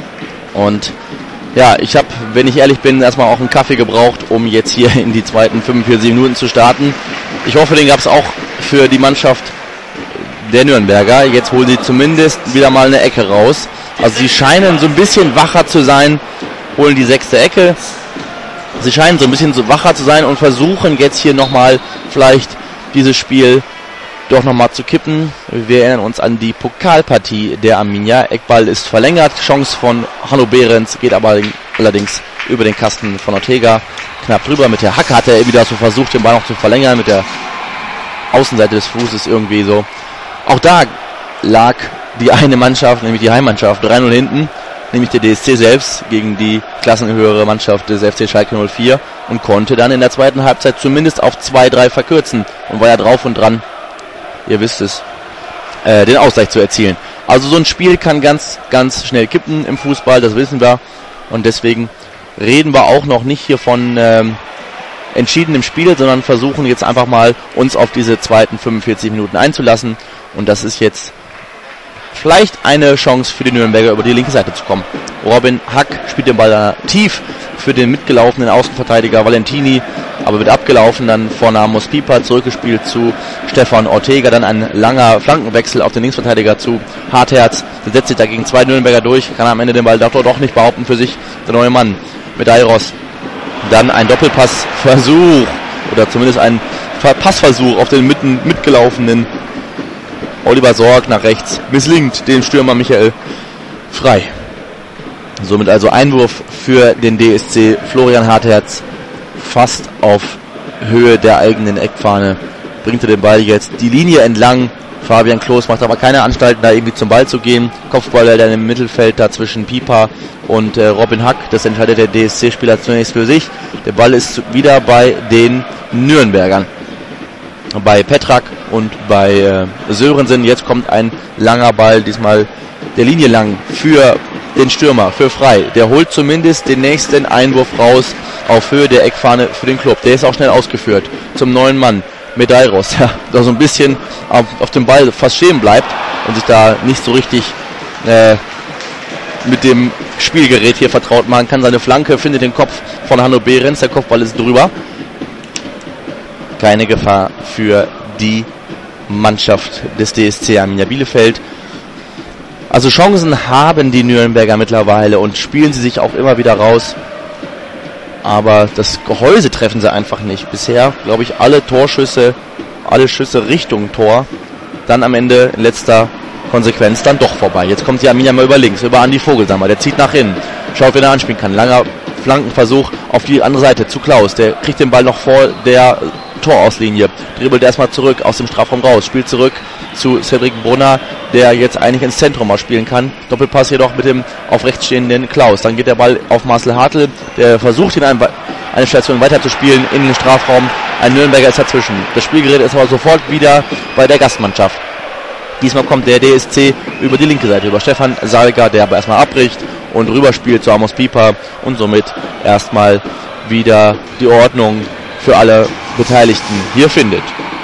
Und ja, ich habe, wenn ich ehrlich bin, erstmal auch einen Kaffee gebraucht, um jetzt hier in die zweiten fünfundvierzig Minuten zu starten. Ich hoffe, den gab es auch für die Mannschaft der Nürnberger. Jetzt holen sie zumindest wieder mal eine Ecke raus. Also sie scheinen so ein bisschen wacher zu sein, holen die sechste Ecke. Sie scheinen so ein bisschen so wacher zu sein und versuchen jetzt hier nochmal vielleicht dieses Spiel doch nochmal zu kippen. Wir erinnern uns an die Pokalpartie der Arminia. Eckball ist verlängert, Chance von Hanno Behrens, geht aber allerdings über den Kasten von Ortega knapp drüber. Mit der Hacke hat er wieder so versucht, den Ball noch zu verlängern, mit der Außenseite des Fußes irgendwie so. Auch da lag die eine Mannschaft, nämlich die Heimmannschaft, drei null hinten, nämlich der D S C selbst gegen die klassenhöhere Mannschaft des F C Schalke null vier und konnte dann in der zweiten Halbzeit zumindest auf zwei drei verkürzen und war ja drauf und dran, ihr wisst es, äh, den Ausgleich zu erzielen. Also so ein Spiel kann ganz, ganz schnell kippen im Fußball, das wissen wir, und deswegen reden wir auch noch nicht hier von ähm, entschiedenem Spiel, sondern versuchen jetzt einfach mal uns auf diese zweiten fünfundvierzig Minuten einzulassen. Und das ist jetzt vielleicht eine Chance für die Nürnberger, über die linke Seite zu kommen. Robin Hack spielt den Ball da tief für den mitgelaufenen Außenverteidiger Valentini, aber wird abgelaufen, dann vorne Amos Pieper, zurückgespielt zu Stefan Ortega, dann ein langer Flankenwechsel auf den Linksverteidiger zu Hartherz. Der setzt sich dagegen zwei Nürnberger durch, kann am Ende den Ball doch, doch nicht behaupten für sich, der neue Mann mit Ayros. Dann ein Doppelpassversuch oder zumindest ein Passversuch auf den mitten mitgelaufenen Oliver Sorg nach rechts. Misslingt dem Stürmer Michael Frei. Somit also Einwurf für den D S C. Florian Hartherz fast auf Höhe der eigenen Eckfahne. Bringt er den Ball jetzt die Linie entlang. Fabian Klos macht aber keine Anstalten, da irgendwie zum Ball zu gehen. Kopfball dann im Mittelfeld da zwischen Pieper und äh, Robin Hack. Das entscheidet der D S C-Spieler zunächst für sich. Der Ball ist wieder bei den Nürnbergern. Bei Petrak und bei äh, Sörensen. Jetzt kommt ein langer Ball, diesmal der Linie lang für den Stürmer, für Frei. Der holt zumindest den nächsten Einwurf raus auf Höhe der Eckfahne für den Club. Der ist auch schnell ausgeführt zum neuen Mann. Medeiros, ja, da so ein bisschen auf, auf dem Ball fast stehen bleibt und sich da nicht so richtig äh, mit dem Spielgerät hier vertraut machen kann. Seine Flanke findet den Kopf von Hanno Behrens, der Kopfball ist drüber. Keine Gefahr für die Mannschaft des D S C Arminia Bielefeld. Also Chancen haben die Nürnberger mittlerweile und spielen sie sich auch immer wieder raus. Aber das Gehäuse treffen sie einfach nicht. Bisher, glaube ich, alle Torschüsse, alle Schüsse Richtung Tor, dann am Ende in letzter Konsequenz dann doch vorbei. Jetzt kommt die Arminia mal über links, über Andi Vogelsammer. Der zieht nach innen, schaut, wen er anspielen kann. Langer Flankenversuch auf die andere Seite zu Klaus. Der kriegt den Ball noch vor der Torauslinie. Dribbelt erstmal zurück aus dem Strafraum raus. Spielt zurück zu Cedric Brunner, der jetzt eigentlich ins Zentrum mal spielen kann. Doppelpass jedoch mit dem auf rechts stehenden Klaus. Dann geht der Ball auf Marcel Hartl, der versucht, ihn ein, eine Station weiter zu spielen in den Strafraum. Ein Nürnberger ist dazwischen. Das Spielgerät ist aber sofort wieder bei der Gastmannschaft. Diesmal kommt der D S C über die linke Seite, über Stefan Salga, der aber erstmal abbricht und rüberspielt zu Amos Pieper und somit erstmal wieder die Ordnung für alle Beteiligten hier findet.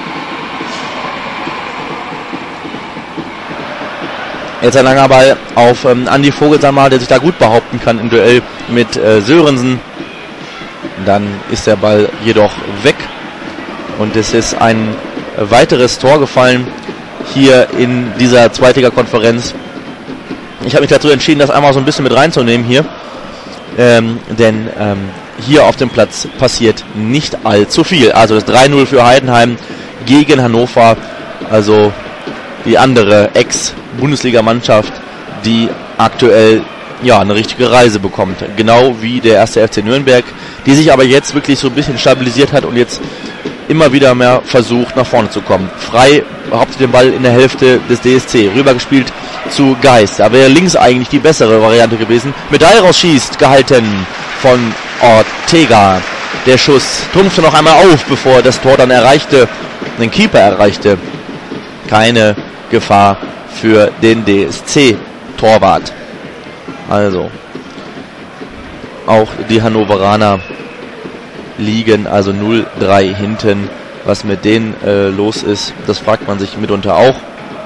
Jetzt ein langer Ball auf ähm, Andi Vogelsammer, der sich da gut behaupten kann im Duell mit äh, Sörensen. Dann ist der Ball jedoch weg und es ist ein weiteres Tor gefallen hier in dieser Zweitliga-Konferenz. Ich habe mich dazu entschieden, das einmal so ein bisschen mit reinzunehmen hier, ähm, denn ähm, hier auf dem Platz passiert nicht allzu viel. Also das drei null für Heidenheim gegen Hannover, also die andere Ex-Bundesliga-Mannschaft, die aktuell ja eine richtige Reise bekommt. Genau wie der erste F C Nürnberg, die sich aber jetzt wirklich so ein bisschen stabilisiert hat und jetzt immer wieder mehr versucht, nach vorne zu kommen. Frei behauptet den Ball in der Hälfte des D S C. Rübergespielt zu Geist. Da wäre links eigentlich die bessere Variante gewesen. Medaille rausschießt, gehalten von Ortega. Der Schuss trumpfte noch einmal auf, bevor das Tor dann erreichte, den Keeper erreichte. Keine Gefahr für den D S C-Torwart. Also, auch die Hannoveraner liegen also null drei hinten. Was mit denen äh, los ist, das fragt man sich mitunter auch.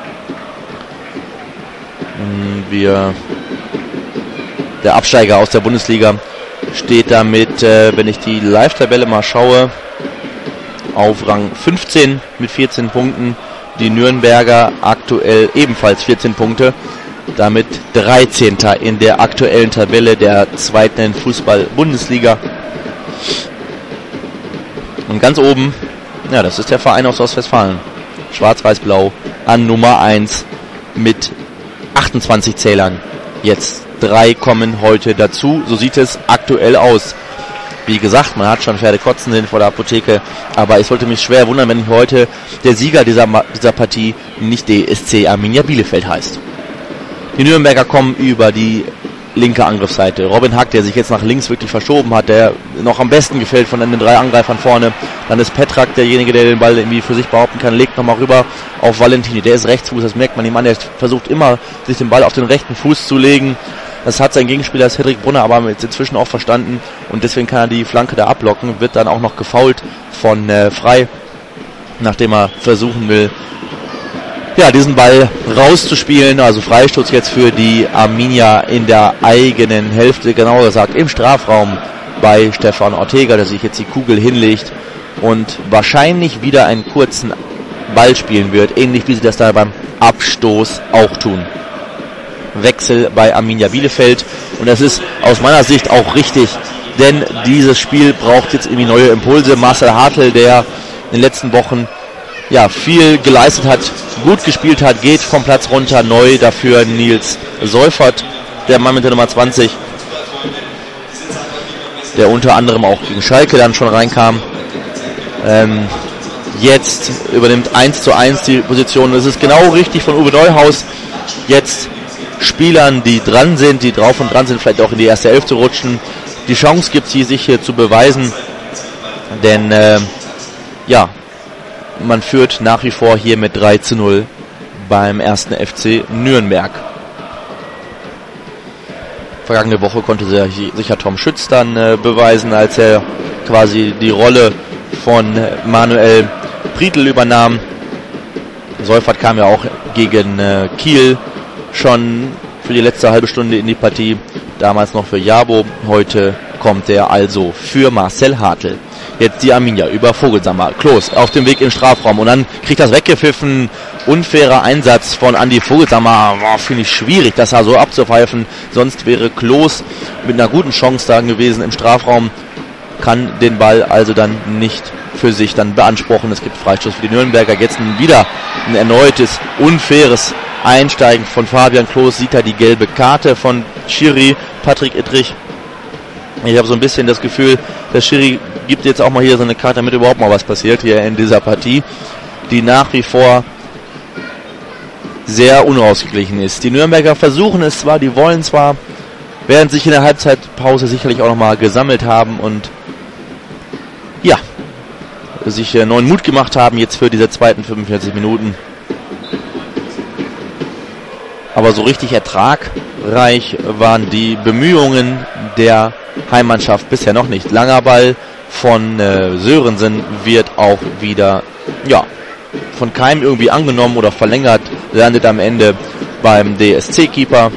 Wir, der Absteiger aus der Bundesliga steht damit, äh, wenn ich die Live-Tabelle mal schaue, auf Rang fünfzehn mit vierzehn Punkten. Die Nürnberger aktuell ebenfalls vierzehn Punkte. Damit dreizehnter in der aktuellen Tabelle der zweiten Fußball-Bundesliga. Und ganz oben, ja, das ist der Verein aus Ostwestfalen. Schwarz-Weiß-Blau an Nummer eins mit achtundzwanzig Zählern. Jetzt drei kommen heute dazu. So sieht es aktuell aus. Wie gesagt, man hat schon Pferde kotzen sehen vor der Apotheke, aber ich sollte mich schwer wundern, wenn heute der Sieger dieser, dieser Partie nicht D S C Arminia Bielefeld heißt. Die Nürnberger kommen über die linke Angriffsseite. Robin Hack, der sich jetzt nach links wirklich verschoben hat, der noch am besten gefällt von den drei Angreifern vorne. Dann ist Petrak derjenige, der den Ball irgendwie für sich behaupten kann, legt nochmal rüber auf Valentini. Der ist Rechtsfuß, das merkt man ihm an, der versucht immer, sich den Ball auf den rechten Fuß zu legen. Das hat sein Gegenspieler Cedric Brunner aber inzwischen auch verstanden und deswegen kann er die Flanke da abblocken, wird dann auch noch gefoult von äh, Frei, nachdem er versuchen will, ja, diesen Ball rauszuspielen. Also Freistoß jetzt für die Arminia in der eigenen Hälfte, genauer gesagt im Strafraum bei Stefan Ortega, der sich jetzt die Kugel hinlegt und wahrscheinlich wieder einen kurzen Ball spielen wird, ähnlich wie sie das da beim Abstoß auch tun. Wechsel bei Arminia Bielefeld und das ist aus meiner Sicht auch richtig, denn dieses Spiel braucht jetzt irgendwie neue Impulse. Marcel Hartl, der in den letzten Wochen ja viel geleistet hat, gut gespielt hat, geht vom Platz runter, neu dafür Nils Seufert, der Mann mit der Nummer zwanzig, der unter anderem auch gegen Schalke dann schon reinkam. Ähm, jetzt übernimmt eins zu eins die Position. Das ist genau richtig von Uwe Neuhaus, jetzt Spielern, die dran sind, die drauf und dran sind, vielleicht auch in die erste Elf zu rutschen, die Chance gibt, sie sich hier zu beweisen, denn äh, ja, man führt nach wie vor hier mit drei zu null beim ersten F C Nürnberg. Vergangene Woche konnte sich ja Tom Schütz dann äh, beweisen, als er quasi die Rolle von Manuel Prietl übernahm. Seufert kam ja auch gegen äh, Kiel schon für die letzte halbe Stunde in die Partie, damals noch für Jabo, heute kommt er also für Marcel Hartl. Jetzt die Arminia über Vogelsammer, Klos auf dem Weg in den Strafraum und dann kriegt das weggepfiffen, unfairer Einsatz von Andi Vogelsammer, war finde ich schwierig, das da so abzupfeifen, sonst wäre Klos mit einer guten Chance da gewesen im Strafraum, kann den Ball also dann nicht für sich dann beanspruchen. Es gibt Freistoß für die Nürnberger, jetzt wieder ein erneutes unfaires Einsteigen von Fabian Klos, sieht er die gelbe Karte von Schiri Patrick Ittrich Ich habe so ein bisschen das Gefühl, der Schiri gibt jetzt auch mal hier so eine Karte, damit überhaupt mal was passiert hier in dieser Partie, die nach wie vor sehr unausgeglichen ist. Die Nürnberger versuchen es zwar, die wollen zwar, werden sich in der Halbzeitpause sicherlich auch nochmal gesammelt haben und ja, sich äh, neuen Mut gemacht haben jetzt für diese zweiten fünfundvierzig Minuten. Aber so richtig ertragreich waren die Bemühungen der Heimmannschaft bisher noch nicht. Langer Ball von äh, Sörensen wird auch wieder, ja, von keinem irgendwie angenommen oder verlängert, landet am Ende beim D S C-Keeper.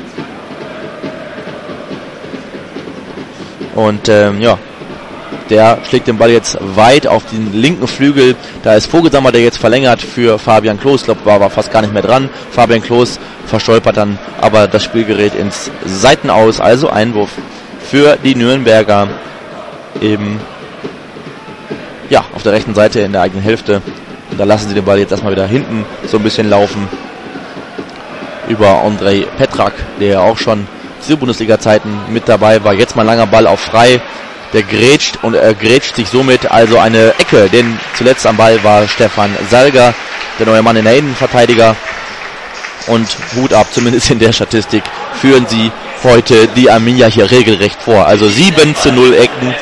Und ähm, ja, der schlägt den Ball jetzt weit auf den linken Flügel. Da ist Vogelsammer, der jetzt verlängert für Fabian Klos. Ich glaube, war, war fast gar nicht mehr dran. Fabian Klos verstolpert dann aber das Spielgerät ins Seitenaus. Also Einwurf für die Nürnberger eben, ja, auf der rechten Seite in der eigenen Hälfte. Und da lassen sie den Ball jetzt erstmal wieder hinten so ein bisschen laufen. Über Andrej Petrak, der auch schon zu Bundesliga-Zeiten mit dabei war. Jetzt mal langer Ball auf Frei. Der grätscht und er grätscht sich somit also eine Ecke, denn zuletzt am Ball war Stefan Salger, der neue Mann in der Innenverteidiger. Und Hut ab, zumindest in der Statistik, führen sie heute die Arminia hier regelrecht vor. Also sieben zu null Ecken.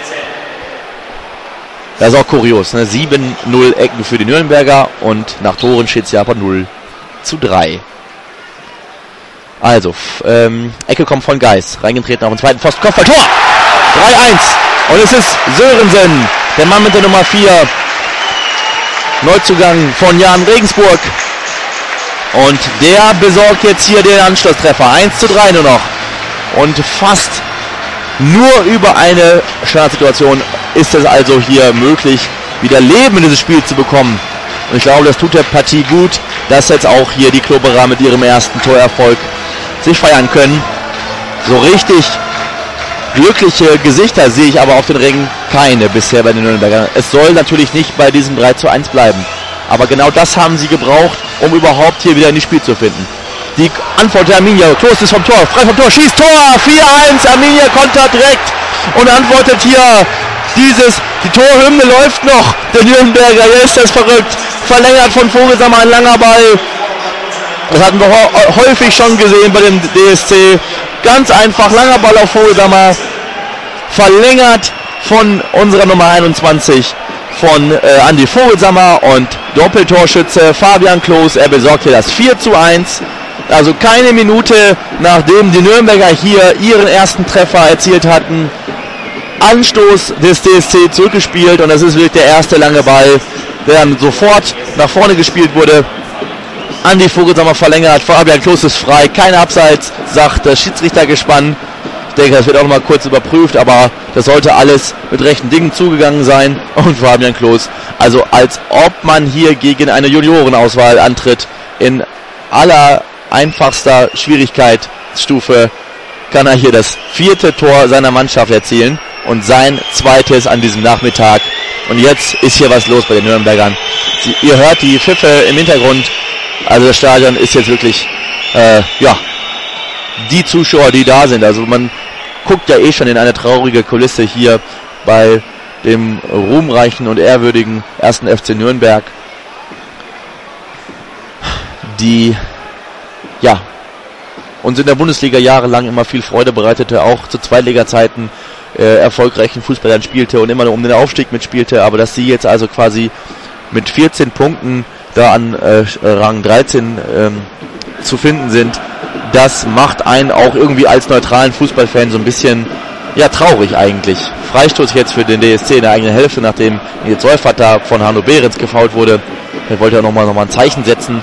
Das ist auch kurios, ne? sieben null Ecken für die Nürnberger und nach Toren steht es ja aber null zu drei. Also, ähm, Ecke kommt von Geis, reingetreten auf den zweiten Pfosten, Kopfball, Tor! drei eins. Und es ist Sörensen, der Mann mit der Nummer vier. Neuzugang von Jan Regensburg. Und der besorgt jetzt hier den Anschlusstreffer. eins zu drei nur noch. Und fast nur über eine Standardsituation ist es also hier möglich, wieder Leben in dieses Spiel zu bekommen. Und ich glaube, das tut der Partie gut, dass jetzt auch hier die Klubberer mit ihrem ersten Torerfolg sich feiern können. So richtig glückliche Gesichter sehe ich aber auf den Rängen keine bisher bei den Nürnbergern. Es soll natürlich nicht bei diesem drei zu eins bleiben. Aber genau das haben sie gebraucht, um überhaupt hier wieder in die Spiel zu finden. Die Antwort der Arminia, Klos ist vom Tor, frei vom Tor, schießt Tor, vier eins, Arminia kontert direkt und antwortet hier dieses, die Torhymne läuft noch, der Nürnberger, hier ist das verrückt, verlängert von Vogelsammer, ein langer Ball. Das hatten wir häufig schon gesehen bei dem D S C. Ganz einfach, langer Ball auf Vogelsammer, verlängert von unserer Nummer einundzwanzig, von äh, Andi Vogelsammer und Doppeltorschütze Fabian Klos. Er besorgt hier das vier zu eins. Also keine Minute, nachdem die Nürnberger hier ihren ersten Treffer erzielt hatten, Anstoß des D S C zurückgespielt und das ist wirklich der erste lange Ball, der dann sofort nach vorne gespielt wurde. Andi Vogelsammer verlängert, Fabian Klos ist frei, kein Abseits, sagt das Schiedsrichtergespann. Ich denke, das wird auch noch mal kurz überprüft, aber das sollte alles mit rechten Dingen zugegangen sein. Und Fabian Klos, also als ob man hier gegen eine Juniorenauswahl antritt, in aller einfachster Schwierigkeitsstufe kann er hier das vierte Tor seiner Mannschaft erzielen und sein zweites an diesem Nachmittag. Und jetzt ist hier was los bei den Nürnbergern. Sie, ihr hört die Pfiffe im Hintergrund. Also das Stadion ist jetzt wirklich, äh, ja, die Zuschauer, die da sind. Also man guckt ja eh schon in eine traurige Kulisse hier bei dem ruhmreichen und ehrwürdigen ersten F C Nürnberg, die, ja, uns in der Bundesliga jahrelang immer viel Freude bereitete, auch zu Zweitliga-Zeiten äh, erfolgreichen Fußballern spielte und immer nur um den Aufstieg mitspielte, aber dass sie jetzt also quasi mit vierzehn Punkten da an äh, Rang dreizehn ähm, zu finden sind, das macht einen auch irgendwie als neutralen Fußballfan so ein bisschen, ja, traurig eigentlich. Freistoß jetzt für den D S C in der eigenen Hälfte, nachdem jetzt Seufert da von Hanno Behrens gefoult wurde. Er wollte ja nochmal noch mal ein Zeichen setzen.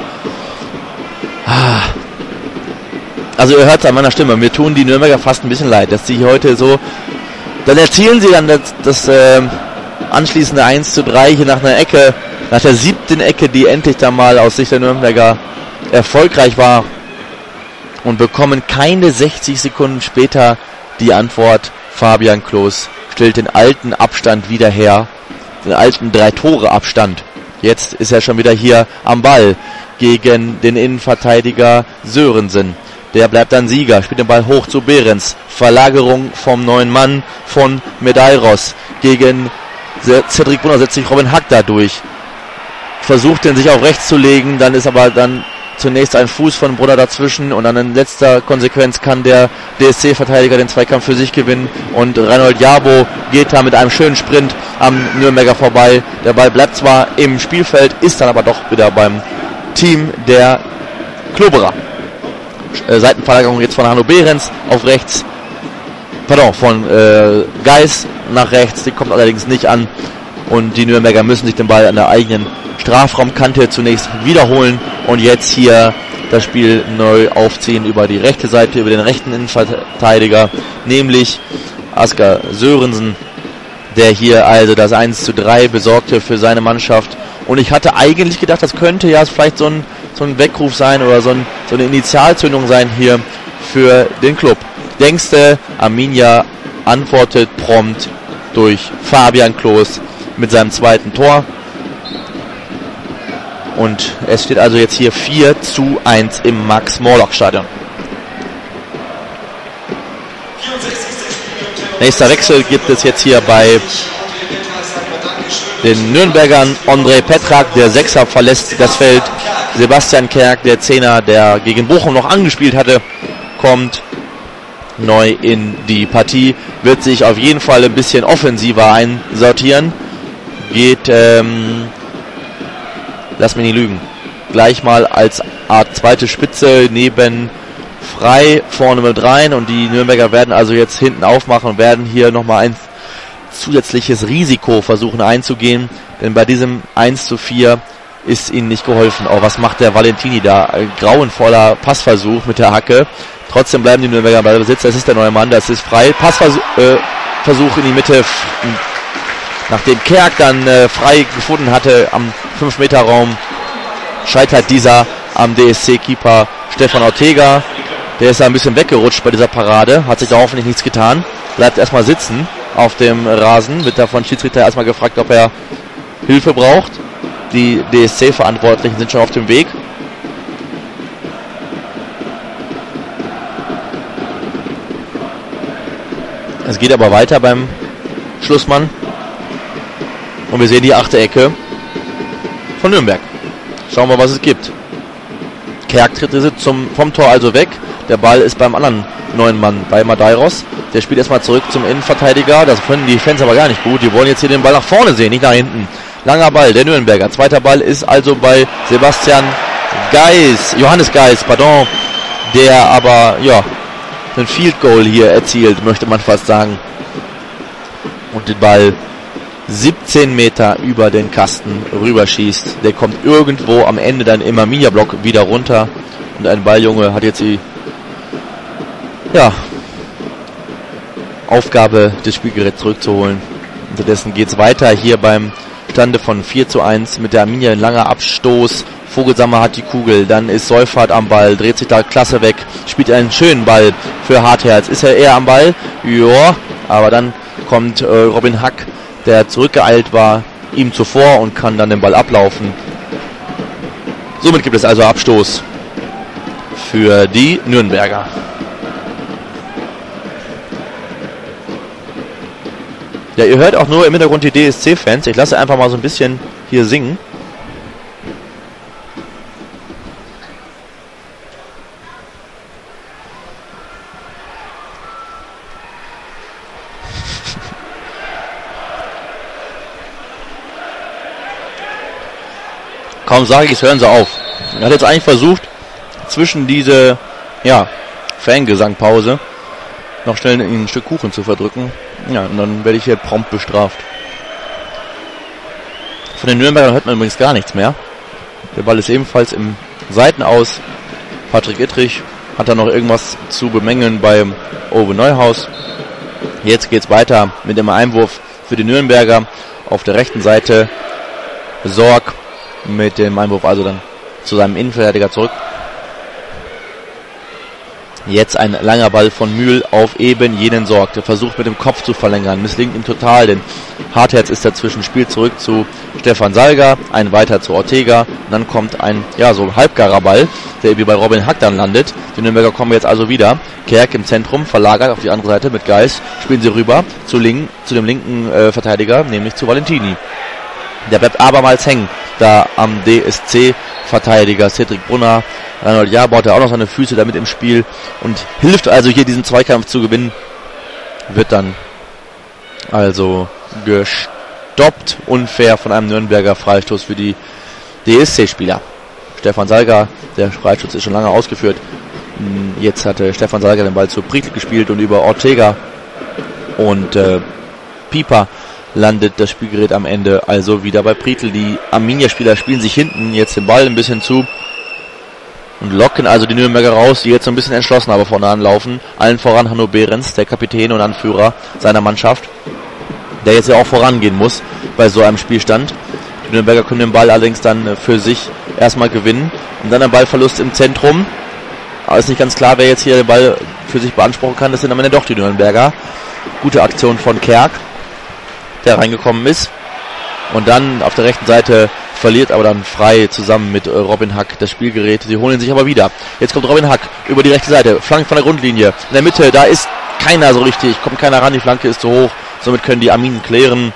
Also ihr hört es an meiner Stimme, mir tun die Nürnberger fast ein bisschen leid, dass sie heute so, dann erzielen sie dann das, das äh, anschließende eins zu drei hier nach einer Ecke, nach der siebten Ecke, die endlich dann mal aus Sicht der Nürnberger erfolgreich war, und bekommen keine sechzig Sekunden später die Antwort. Fabian Klos stellt den alten Abstand wieder her, den alten Drei-Tore-Abstand. Jetzt ist er schon wieder hier am Ball gegen den Innenverteidiger Sörensen, Der bleibt dann Sieger, spielt den Ball hoch zu Behrens. Verlagerung vom neuen Mann von Medeiros gegen Cedric Brunner, setzt sich Robin Hack da durch. Versucht den sich auf rechts zu legen, dann ist aber dann zunächst ein Fuß von Brunner dazwischen und dann in letzter Konsequenz kann der D S C-Verteidiger den Zweikampf für sich gewinnen und Reinhold Jabo geht da mit einem schönen Sprint am Nürnberger vorbei. Der Ball bleibt zwar im Spielfeld, ist dann aber doch wieder beim Team der Klubberer. Äh, Seitenverlagerung jetzt von Hanno Behrens auf rechts, pardon, von äh, Geis nach rechts, die kommt allerdings nicht an und die Nürnberger müssen sich den Ball an der eigenen Strafraumkante zunächst wiederholen und jetzt hier das Spiel neu aufziehen über die rechte Seite, über den rechten Innenverteidiger, nämlich Asker Sörensen, der hier also das eins zu drei besorgte für seine Mannschaft. Und ich hatte eigentlich gedacht, das könnte ja vielleicht so ein, so ein Weckruf sein oder so, ein, so eine Initialzündung sein hier für den Club. Denkste, Arminia antwortet prompt durch Fabian Klos mit seinem zweiten Tor. Und es steht also jetzt hier vier zu eins im Max-Morlock-Stadion. Nächster Wechsel gibt es jetzt hier bei den Nürnbergern. André Petrak, der Sechser, verlässt das Feld. Sebastian Kerk, der Zehner, der gegen Bochum noch angespielt hatte, kommt neu in die Partie. Wird sich auf jeden Fall ein bisschen offensiver einsortieren. Geht, ähm, lass mich nicht lügen, gleich mal als Art zweite Spitze neben Frei vorne mit rein und die Nürnberger werden also jetzt hinten aufmachen und werden hier nochmal ein zusätzliches Risiko versuchen einzugehen, denn bei diesem eins zu vier ist ihnen nicht geholfen. Oh, was macht der Valentini da? Ein grauenvoller Passversuch mit der Hacke. Trotzdem bleiben die Nürnberger bei Besitz. Das ist der neue Mann, das ist Frei. Passversuch äh, Versuch in die Mitte, nachdem Kerk dann äh, Frei gefunden hatte am fünf Meter Raum, scheitert dieser am D S C-Keeper Stefan Ortega. Der ist da ein bisschen weggerutscht bei dieser Parade, hat sich da hoffentlich nichts getan, bleibt erstmal sitzen auf dem Rasen, wird da von Schiedsrichter erstmal gefragt, ob er Hilfe braucht. Die D S C-Verantwortlichen sind schon auf dem Weg. Es geht aber weiter beim Schlussmann. Und wir sehen die achte Ecke von Nürnberg. Schauen wir, was es gibt. Kerk tritt zum, vom Tor also weg. Der Ball ist beim anderen neuen Mann, bei Madeiros. Der spielt erstmal zurück zum Innenverteidiger. Das finden die Fans aber gar nicht gut. Die wollen jetzt hier den Ball nach vorne sehen, nicht nach hinten. Langer Ball, der Nürnberger. Zweiter Ball ist also bei Sebastian Geis, Johannes Geis, pardon. Der aber, ja, ein Field Goal hier erzielt, möchte man fast sagen. Und den Ball siebzehn Meter über den Kasten rüberschießt. Der kommt irgendwo am Ende dann im Arminia-Block wieder runter. Und ein Balljunge hat jetzt die ja, Aufgabe, das Spielgerät zurückzuholen. Unterdessen geht es weiter hier beim Stande von vier zu eins mit der Arminia. Ein langer Abstoß. Vogelsammer hat die Kugel. Dann ist Seufert am Ball. Dreht sich da klasse weg. Spielt einen schönen Ball für Hartherz. Ist er eher am Ball? Ja. Aber dann kommt äh, Robin Hack, der zurückgeeilt war, ihm zuvor und kann dann den Ball ablaufen. Somit gibt es also Abstoß für die Nürnberger. Ja, ihr hört auch nur im Hintergrund die D S C-Fans. Ich lasse einfach mal so ein bisschen hier singen. Kaum sage ich es, hören sie auf. Er hat jetzt eigentlich versucht, zwischen diese ja, Fangesangpause noch schnell ein Stück Kuchen zu verdrücken. Ja, und dann werde ich hier prompt bestraft. Von den Nürnbergern hört man übrigens gar nichts mehr. Der Ball ist ebenfalls im Seitenaus. Patrick Ittrich hat da noch irgendwas zu bemängeln beim Owe Neuhaus. Jetzt geht's weiter mit dem Einwurf für die Nürnberger auf der rechten Seite. Sorg mit dem Einwurf also dann zu seinem Innenverteidiger zurück. Jetzt ein langer Ball von Mühl auf eben jenen Sorg. Der versucht mit dem Kopf zu verlängern. Misslingt ihm total, denn Hartherz ist dazwischen. Spielt zurück zu Stefan Salga. Ein weiter zu Ortega. Und dann kommt ein, ja, so halbgarer Ball, der irgendwie bei Robin Hack dann landet. Die Nürnberger kommen jetzt also wieder. Kerk im Zentrum, verlagert auf die andere Seite mit Geis. Spielen sie rüber zu, link, zu dem linken äh, Verteidiger, nämlich zu Valentini. Der bleibt abermals hängen, da am D S C-Verteidiger Cedric Brunner. Reinhold Jabor hat auch noch seine Füße damit im Spiel und hilft also hier diesen Zweikampf zu gewinnen. Wird dann also gestoppt, unfair von einem Nürnberger Freistoß für die D S C-Spieler. Stefan Salga, der Freistoß ist schon lange ausgeführt. Jetzt hatte Stefan Salga den Ball zu Prietl gespielt und über Ortega und äh, Pieper landet das Spielgerät am Ende also wieder bei Prietl. Die Arminia-Spieler spielen sich hinten jetzt den Ball ein bisschen zu und locken also die Nürnberger raus, die jetzt so ein bisschen entschlossen aber vorne anlaufen. Allen voran Hanno Behrens, der Kapitän und Anführer seiner Mannschaft, der jetzt ja auch vorangehen muss bei so einem Spielstand. Die Nürnberger können den Ball allerdings dann für sich erstmal gewinnen und dann ein Ballverlust im Zentrum. Aber ist nicht ganz klar, wer jetzt hier den Ball für sich beanspruchen kann. Das sind am Ende doch die Nürnberger. Gute Aktion von Kerk, der reingekommen ist. Und dann auf der rechten Seite verliert aber dann frei zusammen mit äh, Robin Hack das Spielgerät. Sie holen sich aber wieder. Jetzt kommt Robin Hack über die rechte Seite. Flanke von der Grundlinie. In der Mitte, da ist keiner so richtig. Kommt keiner ran, die Flanke ist zu hoch. Somit können die Arminen klären.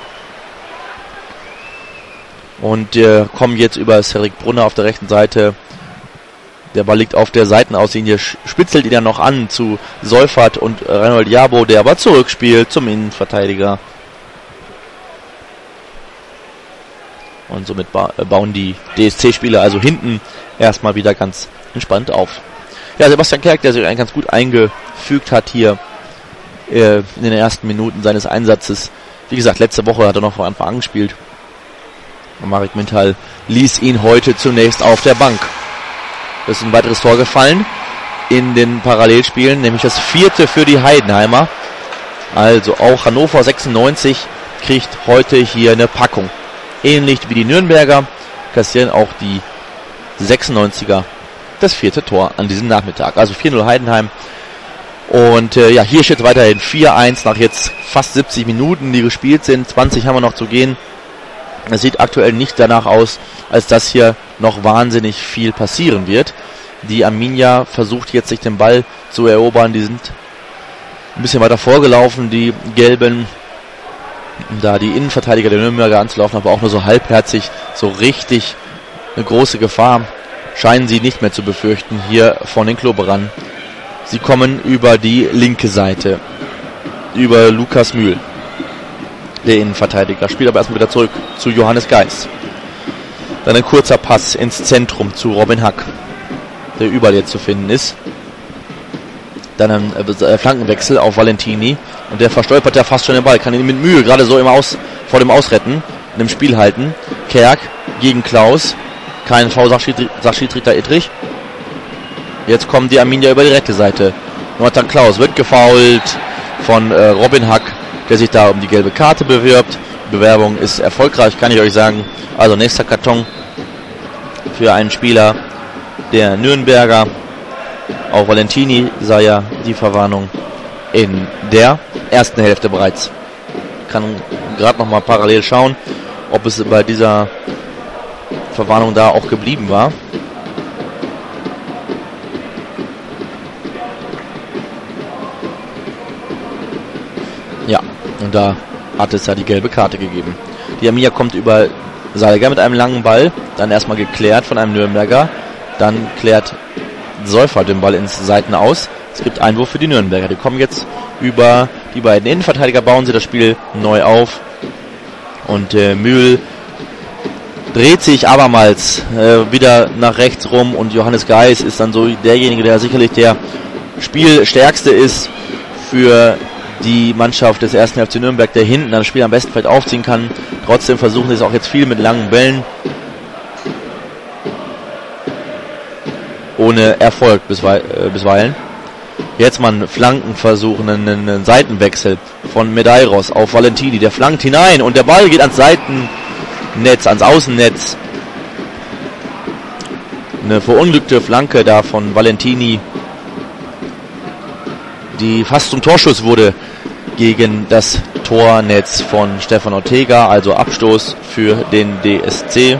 Und äh, kommen jetzt über Cedric Brunner auf der rechten Seite. Der Ball liegt auf der Seitenauslinie, spitzelt ihn dann noch an zu Seufert und äh, Reinhold Jabo, der aber zurückspielt zum Innenverteidiger. Und somit ba- bauen die D S C-Spieler also hinten erstmal wieder ganz entspannt auf. Ja, Sebastian Kerk, der sich eigentlich ganz gut eingefügt hat hier äh, in den ersten Minuten seines Einsatzes. Wie gesagt, letzte Woche hat er noch von Anfang an gespielt. Und Marek Mintal ließ ihn heute zunächst auf der Bank. Es ist ein weiteres Tor gefallen in den Parallelspielen, nämlich das vierte für die Heidenheimer. Also auch Hannover sechsundneunzig kriegt heute hier eine Packung. Ähnlich wie die Nürnberger kassieren auch die sechsundneunziger das vierte Tor an diesem Nachmittag. Also vier null Heidenheim. Und äh, ja, hier steht weiterhin vier eins nach jetzt fast siebzig Minuten, die gespielt sind. zwanzig haben wir noch zu gehen. Es sieht aktuell nicht danach aus, als dass hier noch wahnsinnig viel passieren wird. Die Arminia versucht jetzt, sich den Ball zu erobern. Die sind ein bisschen weiter vorgelaufen, die Gelben, um da die Innenverteidiger der Nürnberger anzulaufen, aber auch nur so halbherzig. So richtig eine große Gefahr scheinen sie nicht mehr zu befürchten hier von den Kloberern. Sie kommen über die linke Seite, über Lukas Mühl, der Innenverteidiger, spielt aber erstmal wieder zurück zu Johannes Geis. Dann ein kurzer Pass ins Zentrum zu Robin Hack, der überall jetzt zu finden ist. Dann ein äh, Flankenwechsel auf Valentini und der verstolpert ja fast schon den Ball, kann ihn mit Mühe gerade so im Aus, vor dem Ausretten, in dem Spiel halten. Kerk gegen Klaus, kein Foul, sagt Schiedsrichter Ittrich. Jetzt kommen die Arminia über die rechte Seite. Jonathan Klaus wird gefoult von äh, Robin Hack, der sich da um die gelbe Karte bewirbt. Die Bewerbung ist erfolgreich, kann ich euch sagen. Also nächster Karton für einen Spieler der Nürnberger. Auch Valentini sah ja die Verwarnung in der ersten Hälfte bereits. Kann gerade noch mal parallel schauen, ob es bei dieser Verwarnung da auch geblieben war. Ja, und da hat es ja die gelbe Karte gegeben. Die Arminia kommt über Salga mit einem langen Ball, dann erstmal geklärt von einem Nürnberger, dann klärt Seufert den Ball ins Seiten aus. Es gibt Einwurf für die Nürnberger. Die kommen jetzt über die beiden Innenverteidiger, bauen sie das Spiel neu auf. Und äh, Mühl dreht sich abermals äh, wieder nach rechts rum und Johannes Geis ist dann so derjenige, der sicherlich der Spielstärkste ist für die Mannschaft des ersten F C Nürnberg, der hinten das Spiel am besten vielleicht aufziehen kann. Trotzdem versuchen sie es auch jetzt viel mit langen Bällen. Ohne Erfolg biswe- äh, bisweilen. Jetzt mal einen Flankenversuch, einen, einen Seitenwechsel von Medeiros auf Valentini. Der flankt hinein und der Ball geht ans Seitennetz, ans Außennetz. Eine verunglückte Flanke da von Valentini. die fast zum Torschuss wurde gegen das Tornetz von Stefan Ortega, also Abstoß für den D S C.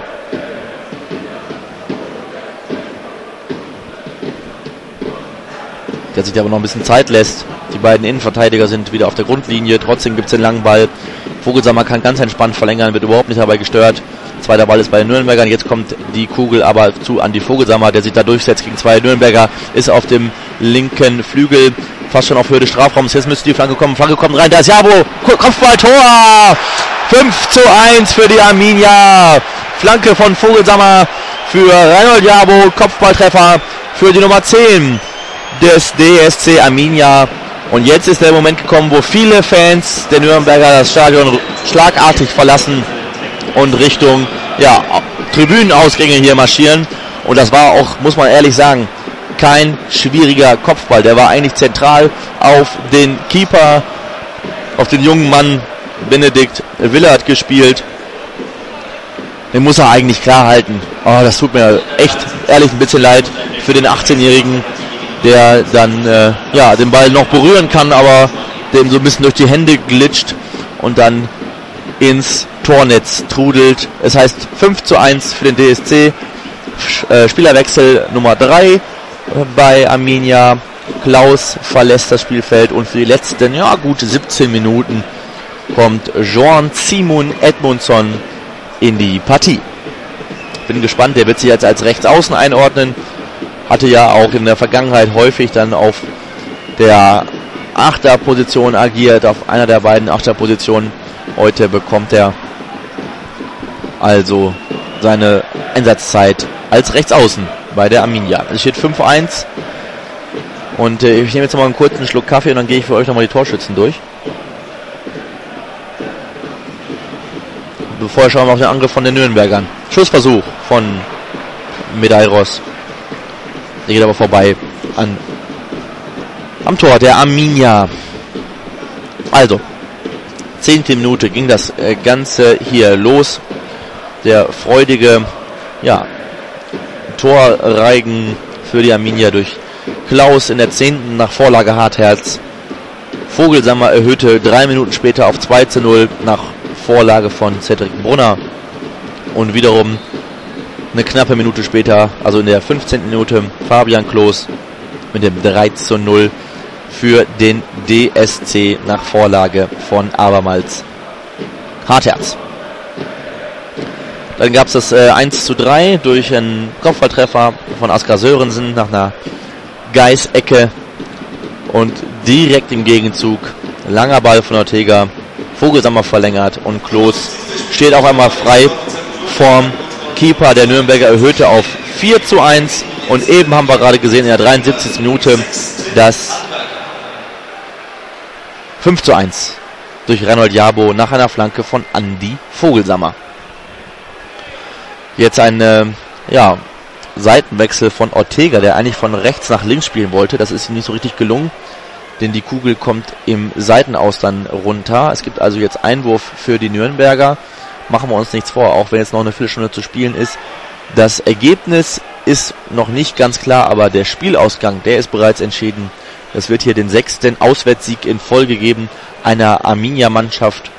Der sich aber noch ein bisschen Zeit lässt. Die beiden Innenverteidiger sind wieder auf der Grundlinie. Trotzdem gibt es den langen Ball. Vogelsammer kann ganz entspannt verlängern, wird überhaupt nicht dabei gestört. Zweiter Ball ist bei den Nürnbergern. Jetzt kommt die Kugel aber zu Andi Vogelsammer, der sich da durchsetzt gegen zwei Nürnberger. Ist auf dem linken Flügel, fast schon auf Höhe des Strafraums. Jetzt müsste die Flanke kommen. Flanke kommt rein. Da ist Jabo. Kopfball, Tor. fünf zu eins für die Arminia. Flanke von Vogelsammer für Reinhold Jabo. Kopfballtreffer für die Nummer zehn des D S C Arminia. Und jetzt ist der Moment gekommen, wo viele Fans der Nürnberger das Stadion schlagartig verlassen und Richtung ja, Tribünenausgänge hier marschieren. Und das war auch, muss man ehrlich sagen, kein schwieriger Kopfball. Der war eigentlich zentral auf den Keeper, auf den jungen Mann Benedikt Willert gespielt. Den muss er eigentlich klar halten. Oh, das tut mir echt ehrlich ein bisschen leid für den achtzehnjährigen, der dann äh, ja, den Ball noch berühren kann, aber dem so ein bisschen durch die Hände glitscht und dann ins Tornetz trudelt. Es heißt fünf zu eins für den D S C. Äh, Spielerwechsel Nummer drei äh, bei Arminia. Klaus verlässt das Spielfeld und für die letzten, ja, gute siebzehn Minuten kommt Jean Simon Edmundsson in die Partie. Bin gespannt, der wird sich jetzt als Rechtsaußen einordnen. Hatte ja auch in der Vergangenheit häufig dann auf der Achterposition agiert, auf einer der beiden Achterpositionen. Heute bekommt er also seine Einsatzzeit als Rechtsaußen bei der Arminia. Es steht fünf eins und äh, ich nehme jetzt noch mal einen kurzen Schluck Kaffee und dann gehe ich für euch nochmal die Torschützen durch. Bevor schauen wir auf den Angriff von den Nürnbergern. Schussversuch von Medeiros. Der geht aber vorbei an am Tor der Arminia. Also, zehnte Minute ging das äh, Ganze hier los. Der freudige ja, Torreigen für die Arminia durch Klaus in der zehnten nach Vorlage Hartherz. Vogelsammer erhöhte drei Minuten später auf zwei zu null nach Vorlage von Cedric Brunner. Und wiederum eine knappe Minute später, also in der fünfzehnten Minute, Fabian Klos mit dem drei zu null für den D S C nach Vorlage von abermals Hartherz. Dann gab es das äh, eins zu drei durch einen Kopfballtreffer von Askar Sörensen nach einer Geis-Ecke und direkt im Gegenzug langer Ball von Ortega, Vogelsammer verlängert und Klos steht auch einmal frei vorm Keeper. Der Nürnberger erhöhte auf vier zu eins und eben haben wir gerade gesehen in der dreiundsiebzigsten Minute das fünf zu eins durch Reinhold Jabo nach einer Flanke von Andi Vogelsammer. Jetzt ein äh, ja, Seitenwechsel von Ortega, der eigentlich von rechts nach links spielen wollte. Das ist ihm nicht so richtig gelungen, denn die Kugel kommt im Seitenaus dann runter. Es gibt also jetzt Einwurf für die Nürnberger. Machen wir uns nichts vor, auch wenn jetzt noch eine Viertelstunde zu spielen ist. Das Ergebnis ist noch nicht ganz klar, aber der Spielausgang, der ist bereits entschieden. Es wird hier den sechsten Auswärtssieg in Folge geben einer Arminia-Mannschaft.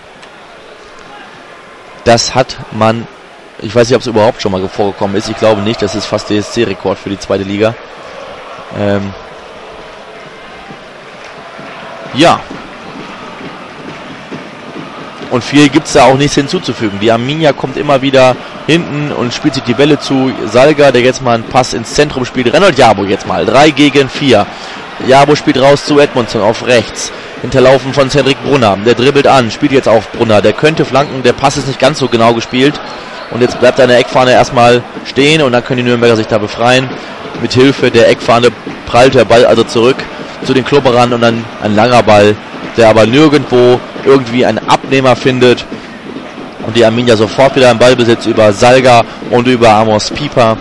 Das hat man, ich weiß nicht, ob es überhaupt schon mal vorgekommen ist. Ich glaube nicht, das ist fast D S C-Rekord für die zweite Liga. Ähm ja. Und viel gibt es da auch nichts hinzuzufügen. Die Arminia kommt immer wieder hinten und spielt sich die Bälle zu. Salga, der jetzt mal einen Pass ins Zentrum spielt. Reinhold Jabo jetzt mal. drei gegen vier. Jabo spielt raus zu Edmundsson auf rechts. Hinterlaufen von Cedric Brunner. Der dribbelt an, spielt jetzt auf Brunner. Der könnte flanken, der Pass ist nicht ganz so genau gespielt. Und jetzt bleibt an der Eckfahne erstmal stehen und dann können die Nürnberger sich da befreien. Mit Hilfe der Eckfahne prallt der Ball also zurück zu den Klubberern und dann ein langer Ball, der aber nirgendwo irgendwie einen Abnehmer findet. Und die Arminia sofort wieder im Ballbesitz über Salga und über Amos Pieper,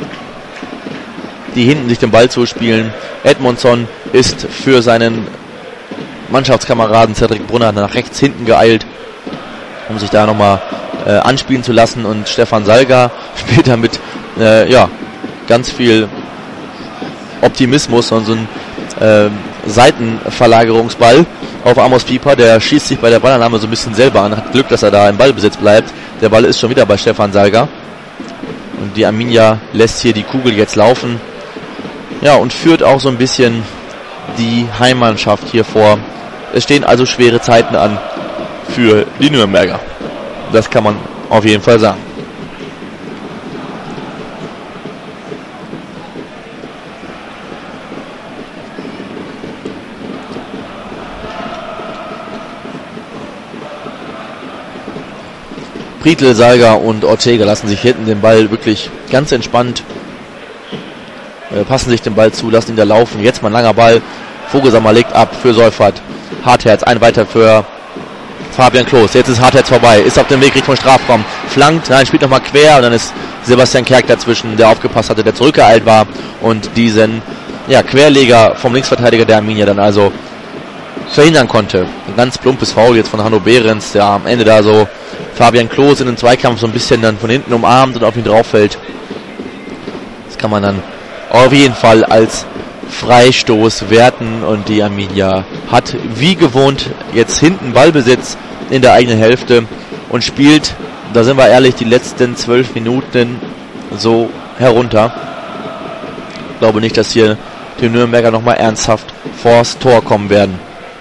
die hinten sich den Ball zuspielen. Edmundsson ist für seinen Mannschaftskameraden Cedric Brunner nach rechts hinten geeilt, um sich da nochmal äh, anspielen zu lassen. Und Stefan Salga spielt damit äh, ja, ganz viel Optimismus und so ein äh, Seitenverlagerungsball auf Amos Pieper. Der schießt sich bei der Ballannahme so ein bisschen selber an. Hat Glück, dass er da im Ballbesitz bleibt. Der Ball ist schon wieder bei Stefan Salga. Und die Arminia lässt hier die Kugel jetzt laufen. Ja, und führt auch so ein bisschen die Heimmannschaft hier vor. Es stehen also schwere Zeiten an für die Nürnberger. Das kann man auf jeden Fall sagen. Prietl, Salga und Ortega lassen sich hinten den Ball wirklich ganz entspannt, äh, passen sich den Ball zu, lassen ihn da laufen. Jetzt mal ein langer Ball. Vogelsammer legt ab für Seufert. Hartherz, ein weiter für Fabian Klos. Jetzt ist Hartherz vorbei, ist auf dem Weg Richtung Strafraum. Flankt, nein, spielt nochmal quer und dann ist Sebastian Kerk dazwischen, der aufgepasst hatte, der zurückgeeilt war und diesen ja, Querleger vom Linksverteidiger der Arminia dann also verhindern konnte. Ein ganz plumpes Foul jetzt von Hanno Behrens, der am Ende da so Fabian Klos in den Zweikampf so ein bisschen dann von hinten umarmt und auf ihn drauf fällt. Das kann man dann auf jeden Fall als Freistoß werten und die Arminia hat wie gewohnt jetzt hinten Ballbesitz in der eigenen Hälfte und spielt, da sind wir ehrlich, die letzten zwölf Minuten so herunter. Ich glaube nicht, dass hier die Nürnberger nochmal ernsthaft vors Tor kommen werden.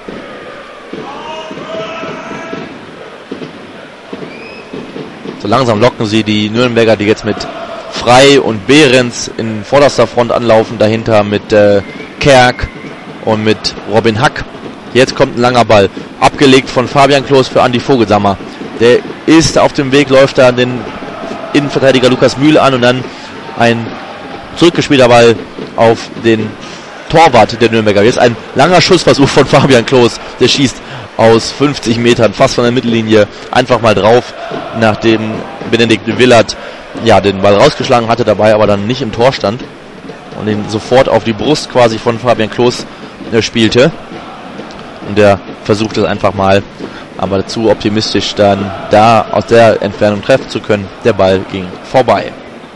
So langsam locken sie die Nürnberger, die jetzt mit Frei und Behrens in vorderster Front anlaufen, dahinter mit äh, Kerk und mit Robin Hack. Jetzt kommt ein langer Ball, abgelegt von Fabian Klos für Andi Vogelsammer. Der ist auf dem Weg, läuft da den Innenverteidiger Lukas Mühl an und dann ein zurückgespielter Ball auf den Torwart der Nürnberger. Jetzt ein langer Schussversuch von Fabian Klos, der schießt aus fünfzig Metern, fast von der Mittellinie, einfach mal drauf, nachdem Benedikt Willert ja, den Ball rausgeschlagen hatte, dabei aber dann nicht im Tor stand und ihn sofort auf die Brust quasi von Fabian Klos äh, spielte. Und der versucht es einfach mal, aber zu optimistisch dann da aus der Entfernung treffen zu können. Der Ball ging vorbei.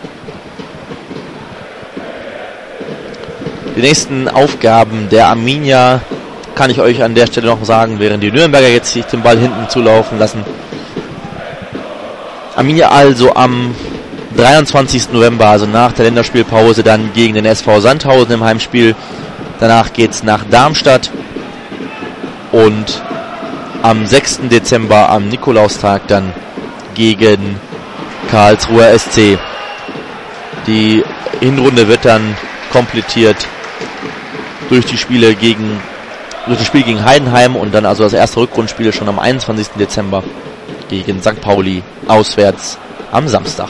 Die nächsten Aufgaben der Arminia kann ich euch an der Stelle noch sagen, während die Nürnberger jetzt sich den Ball hinten zulaufen lassen. Arminia also am dreiundzwanzigsten November, also nach der Länderspielpause, dann gegen den S V Sandhausen im Heimspiel. Danach geht's nach Darmstadt und am sechsten Dezember am Nikolaustag dann gegen Karlsruher S C. Die Hinrunde wird dann komplettiert durch die Spiele gegen durch das Spiel gegen Heidenheim und dann also das erste Rückrundenspiel schon am einundzwanzigsten Dezember gegen Sankt Pauli auswärts am Samstag.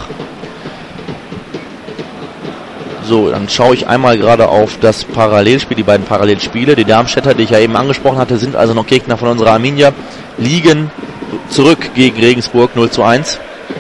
So, dann schaue ich einmal gerade auf das Parallelspiel, die beiden Parallelspiele. Die Darmstädter, die ich ja eben angesprochen hatte, sind also noch Gegner von unserer Arminia, liegen zurück gegen Regensburg null zu eins.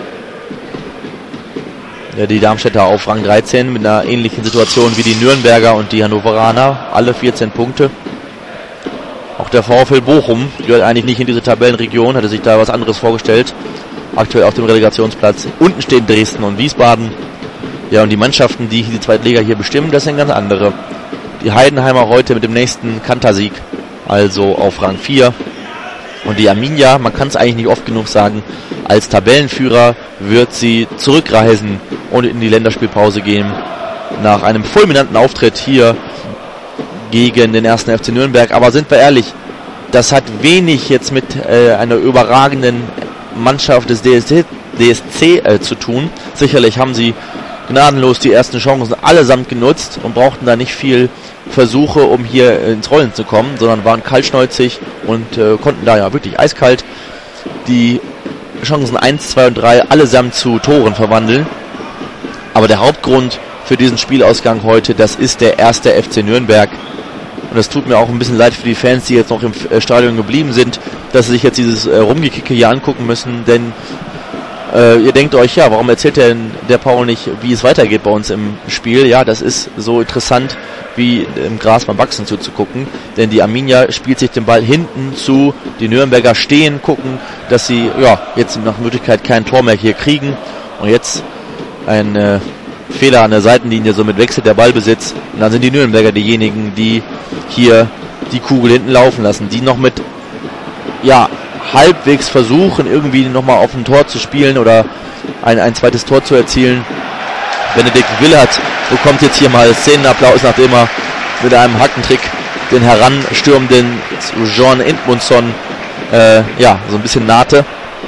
Ja, die Darmstädter auf Rang dreizehn mit einer ähnlichen Situation wie die Nürnberger und die Hannoveraner, alle vierzehn Punkte. Auch der VfL Bochum gehört eigentlich nicht in diese Tabellenregion, hatte sich da was anderes vorgestellt. Aktuell auf dem Relegationsplatz. Unten stehen Dresden und Wiesbaden. Ja, und die Mannschaften, die die zweite Liga hier bestimmen, das sind ganz andere. Die Heidenheimer heute mit dem nächsten Kantersieg, also auf Rang vier. Und die Arminia, man kann es eigentlich nicht oft genug sagen, als Tabellenführer wird sie zurückreisen und in die Länderspielpause gehen. Nach einem fulminanten Auftritt hier gegen den ersten F C Nürnberg. Aber sind wir ehrlich, das hat wenig jetzt mit äh, einer überragenden Mannschaft des D S C, D S C äh, zu tun. Sicherlich haben sie gnadenlos die ersten Chancen allesamt genutzt und brauchten da nicht viel Versuche, um hier ins Rollen zu kommen, sondern waren kaltschnäuzig und äh, konnten da ja wirklich eiskalt die Chancen eins, zwei und drei allesamt zu Toren verwandeln. Aber der Hauptgrund für diesen Spielausgang heute, das ist der erste F C Nürnberg. Und das tut mir auch ein bisschen leid für die Fans, die jetzt noch im äh, Stadion geblieben sind, dass sie sich jetzt dieses äh, Rumgekicke hier angucken müssen, denn Äh, ihr denkt euch, ja, warum erzählt denn der Paul nicht, wie es weitergeht bei uns im Spiel? Ja, das ist so interessant, wie im Gras beim Wachsen zuzugucken, denn die Arminia spielt sich den Ball hinten zu, die Nürnberger stehen, gucken, dass sie, ja, jetzt nach Möglichkeit kein Tor mehr hier kriegen und jetzt ein äh, Fehler an der Seitenlinie, somit wechselt der Ballbesitz und dann sind die Nürnberger diejenigen, die hier die Kugel hinten laufen lassen, die noch mit, ja, halbwegs versuchen, irgendwie nochmal auf ein Tor zu spielen oder ein, ein zweites Tor zu erzielen. Benedikt Willert bekommt jetzt hier mal Szenenapplaus, nachdem er mit einem Hackentrick den heranstürmenden Jean Edmundsson äh, ja, so ein bisschen nahte.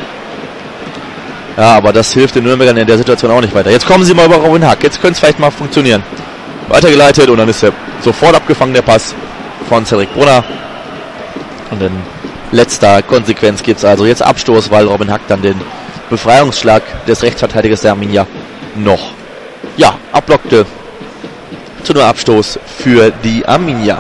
Ja, aber das hilft den Nürnbergern in der Situation auch nicht weiter. Jetzt kommen sie mal über Robin Hack. Jetzt könnte es vielleicht mal funktionieren. Weitergeleitet und dann ist er sofort abgefangen, der Pass von Cedric Brunner. Und in letzter Konsequenz gibt es also jetzt Abstoß, weil Robin Hack dann den Befreiungsschlag des Rechtsverteidigers der Arminia noch, ja, abblockte. Zu einem Abstoß für die Arminia.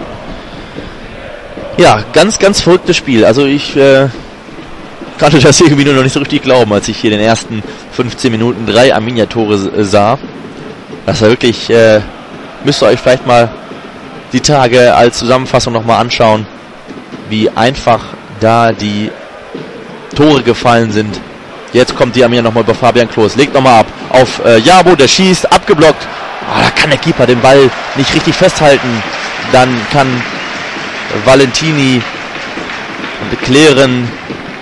Ja, ganz, ganz verrücktes Spiel. Also ich äh, konnte das irgendwie nur noch nicht so richtig glauben, als ich hier in den ersten fünfzehn Minuten drei Arminia-Tore sah. Das war wirklich, äh, müsst ihr euch vielleicht mal die Tage als Zusammenfassung nochmal anschauen, wie einfach da die Tore gefallen sind. Jetzt kommt die Arminia nochmal über Fabian Klos, legt nochmal ab auf äh, Jabo, der schießt, abgeblockt. Oh, da kann der Keeper den Ball nicht richtig festhalten. Dann kann Valentini klären.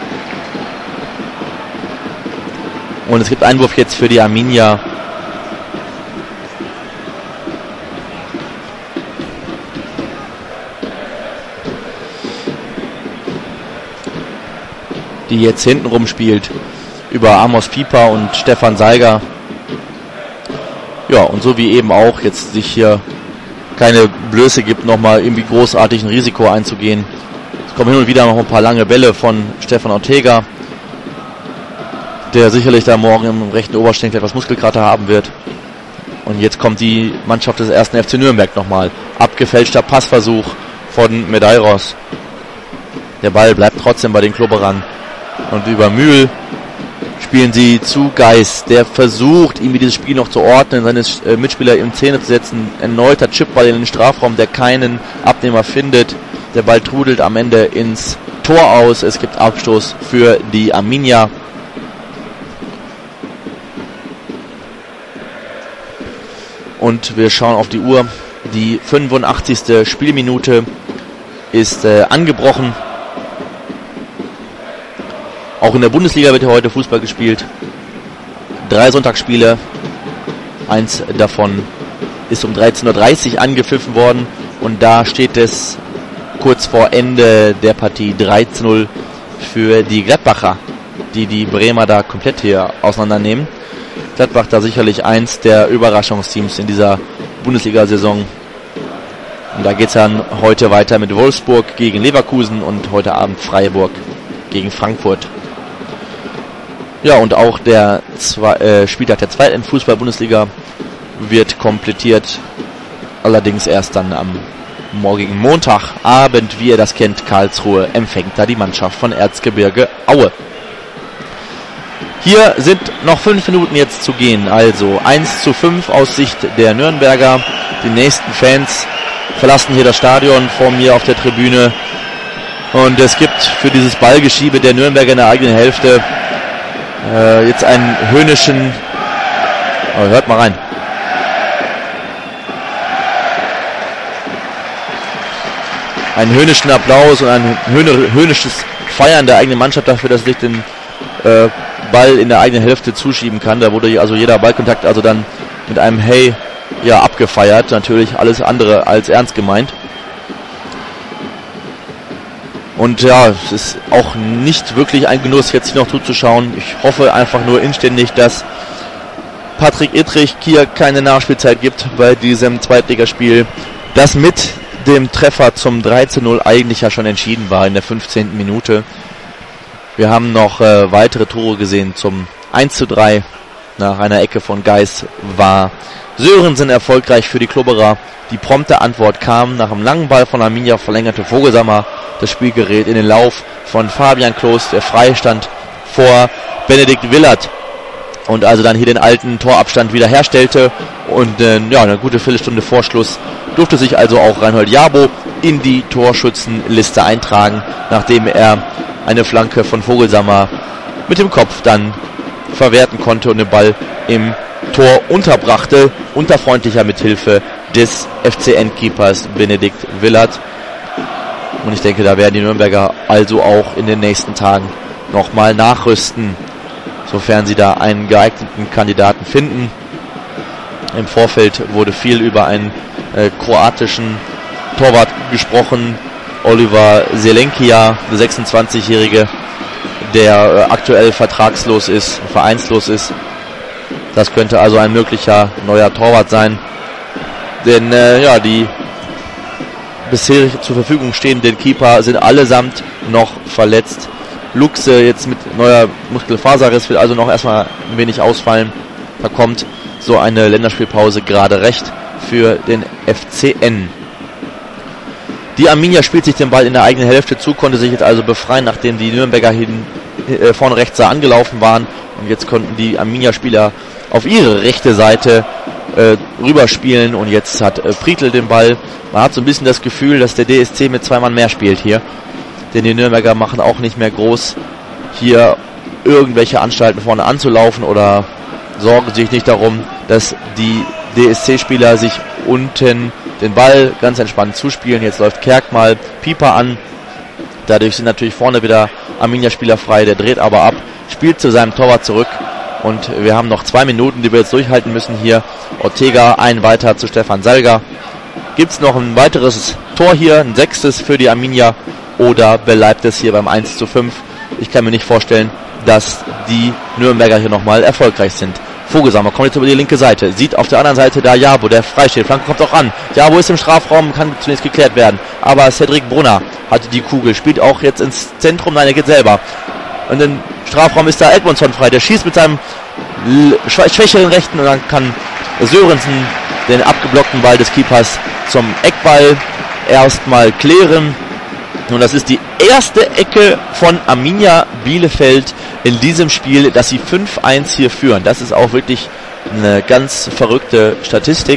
Und es gibt Einwurf jetzt für die Arminia. Die jetzt hinten rumspielt über Amos Pieper und Stefan Seiger. Ja, und so wie eben auch jetzt sich hier keine Blöße gibt, nochmal irgendwie großartig ein Risiko einzugehen. Es kommen hin und wieder noch ein paar lange Bälle von Stefan Ortega, der sicherlich da morgen im rechten Oberschenkel etwas Muskelkater haben wird. Und jetzt kommt die Mannschaft des ersten F C Nürnberg nochmal. Abgefälschter Passversuch von Medeiros. Der Ball bleibt trotzdem bei den Klubberern. Und über Mühl spielen sie zu Geis, der versucht, ihm dieses Spiel noch zu ordnen, seine äh, Mitspieler in Szene zu setzen. Erneuter Chipball in den Strafraum, der keinen Abnehmer findet. Der Ball trudelt am Ende ins Tor aus. Es gibt Abstoß für die Arminia. Und wir schauen auf die Uhr. Die fünfundachtzigste Spielminute ist äh, angebrochen. Auch in der Bundesliga wird ja heute Fußball gespielt. Drei Sonntagsspiele. Eins davon ist um dreizehn Uhr dreißig angepfiffen worden. Und da steht es kurz vor Ende der Partie drei zu null für die Gladbacher, die die Bremer da komplett hier auseinandernehmen. Gladbach da sicherlich eins der Überraschungsteams in dieser Bundesliga-Saison. Und da geht es dann heute weiter mit Wolfsburg gegen Leverkusen und heute Abend Freiburg gegen Frankfurt. Ja, und auch der zwei, äh, Spieltag der zweiten Fußball-Bundesliga wird komplettiert. Allerdings erst dann am morgigen Montagabend, wie ihr das kennt. Karlsruhe empfängt da die Mannschaft von Erzgebirge Aue. Hier sind noch fünf Minuten jetzt zu gehen. Also eins zu fünf aus Sicht der Nürnberger. Die nächsten Fans verlassen hier das Stadion vor mir auf der Tribüne. Und es gibt für dieses Ballgeschiebe der Nürnberger in der eigenen Hälfte äh, jetzt einen höhnischen... Oh, hört mal rein. Einen höhnischen Applaus und ein höhnisches Feiern der eigenen Mannschaft dafür, dass sich den äh, Ball in der eigenen Hälfte zuschieben kann. Da wurde also jeder Ballkontakt also dann mit einem Hey ja abgefeiert. Natürlich alles andere als ernst gemeint. Und ja, es ist auch nicht wirklich ein Genuss, jetzt hier noch zuzuschauen. Ich hoffe einfach nur inständig, dass Patrick Ittrich hier keine Nachspielzeit gibt bei diesem Zweitligaspiel, das mit dem Treffer zum drei zu null eigentlich ja schon entschieden war in der fünfzehnten Minute. Wir haben noch äh, weitere Tore gesehen. Zum eins zu drei nach einer Ecke von Geis war Sörensen erfolgreich für die Klubberer. Die prompte Antwort kam nach einem langen Ball von Arminia, verlängerte Vogelsammer. Das Spiel gerät in den Lauf von Fabian Klos, der frei stand vor Benedikt Willert und also dann hier den alten Torabstand wieder herstellte. Und äh, ja, eine gute Viertelstunde vor Schluss durfte sich also auch Reinhold Jabo in die Torschützenliste eintragen, nachdem er eine Flanke von Vogelsammer mit dem Kopf dann verwerten konnte und den Ball im Tor unterbrachte, unter freundlicher Mithilfe des F C N-Keepers Benedikt Willert. Und ich denke, da werden die Nürnberger also auch in den nächsten Tagen nochmal nachrüsten, sofern sie da einen geeigneten Kandidaten finden. Im Vorfeld wurde viel über einen äh, kroatischen Torwart gesprochen, Oliver Zelenkia, der sechsundzwanzigjährige, der äh, aktuell vertragslos ist, vereinslos ist. Das könnte also ein möglicher neuer Torwart sein. Denn äh, ja, die bisher zur Verfügung stehenden Keeper sind allesamt noch verletzt. Luxe jetzt mit neuer Muskelfaserriss will also noch erstmal ein wenig ausfallen. Da kommt so eine Länderspielpause gerade recht für den F C N. Die Arminia spielt sich den Ball in der eigenen Hälfte zu, konnte sich jetzt also befreien, nachdem die Nürnberger hin, äh, vorne rechts da angelaufen waren. Und jetzt konnten die Arminia-Spieler auf ihre rechte Seite äh, rüberspielen. Und jetzt hat äh, Prietl den Ball. Man hat so ein bisschen das Gefühl, dass der D S C mit zwei Mann mehr spielt hier. Denn die Nürnberger machen auch nicht mehr groß, hier irgendwelche Anstalten vorne anzulaufen oder sorgen sich nicht darum, dass die D S C-Spieler sich unten den Ball ganz entspannt zuspielen. Jetzt läuft Kerk mal Pieper an. Dadurch sind natürlich vorne wieder Arminia-Spieler frei. Der dreht aber ab, spielt zu seinem Torwart zurück. Und wir haben noch zwei Minuten, die wir jetzt durchhalten müssen hier. Ortega, ein weiter zu Stefan Salga. Gibt es noch ein weiteres Tor hier, ein sechstes für die Arminia, oder bleibt es hier beim eins zu fünf? Ich kann mir nicht vorstellen, dass die Nürnberger hier nochmal erfolgreich sind. Vogelsammer kommt jetzt über die linke Seite, sieht auf der anderen Seite da Jabo, der freisteht. Flanke kommt auch an. Jabo ist im Strafraum, kann zunächst geklärt werden. Aber Cedric Brunner hat die Kugel, spielt auch jetzt ins Zentrum, nein, er geht selber. Und im Strafraum ist da Edmondson frei, der schießt mit seinem schwächeren Rechten und dann kann Sörensen den abgeblockten Ball des Keepers zum Eckball erstmal klären. Und das ist die erste Ecke von Arminia Bielefeld in diesem Spiel, dass sie fünf eins hier führen. Das ist auch wirklich eine ganz verrückte Statistik.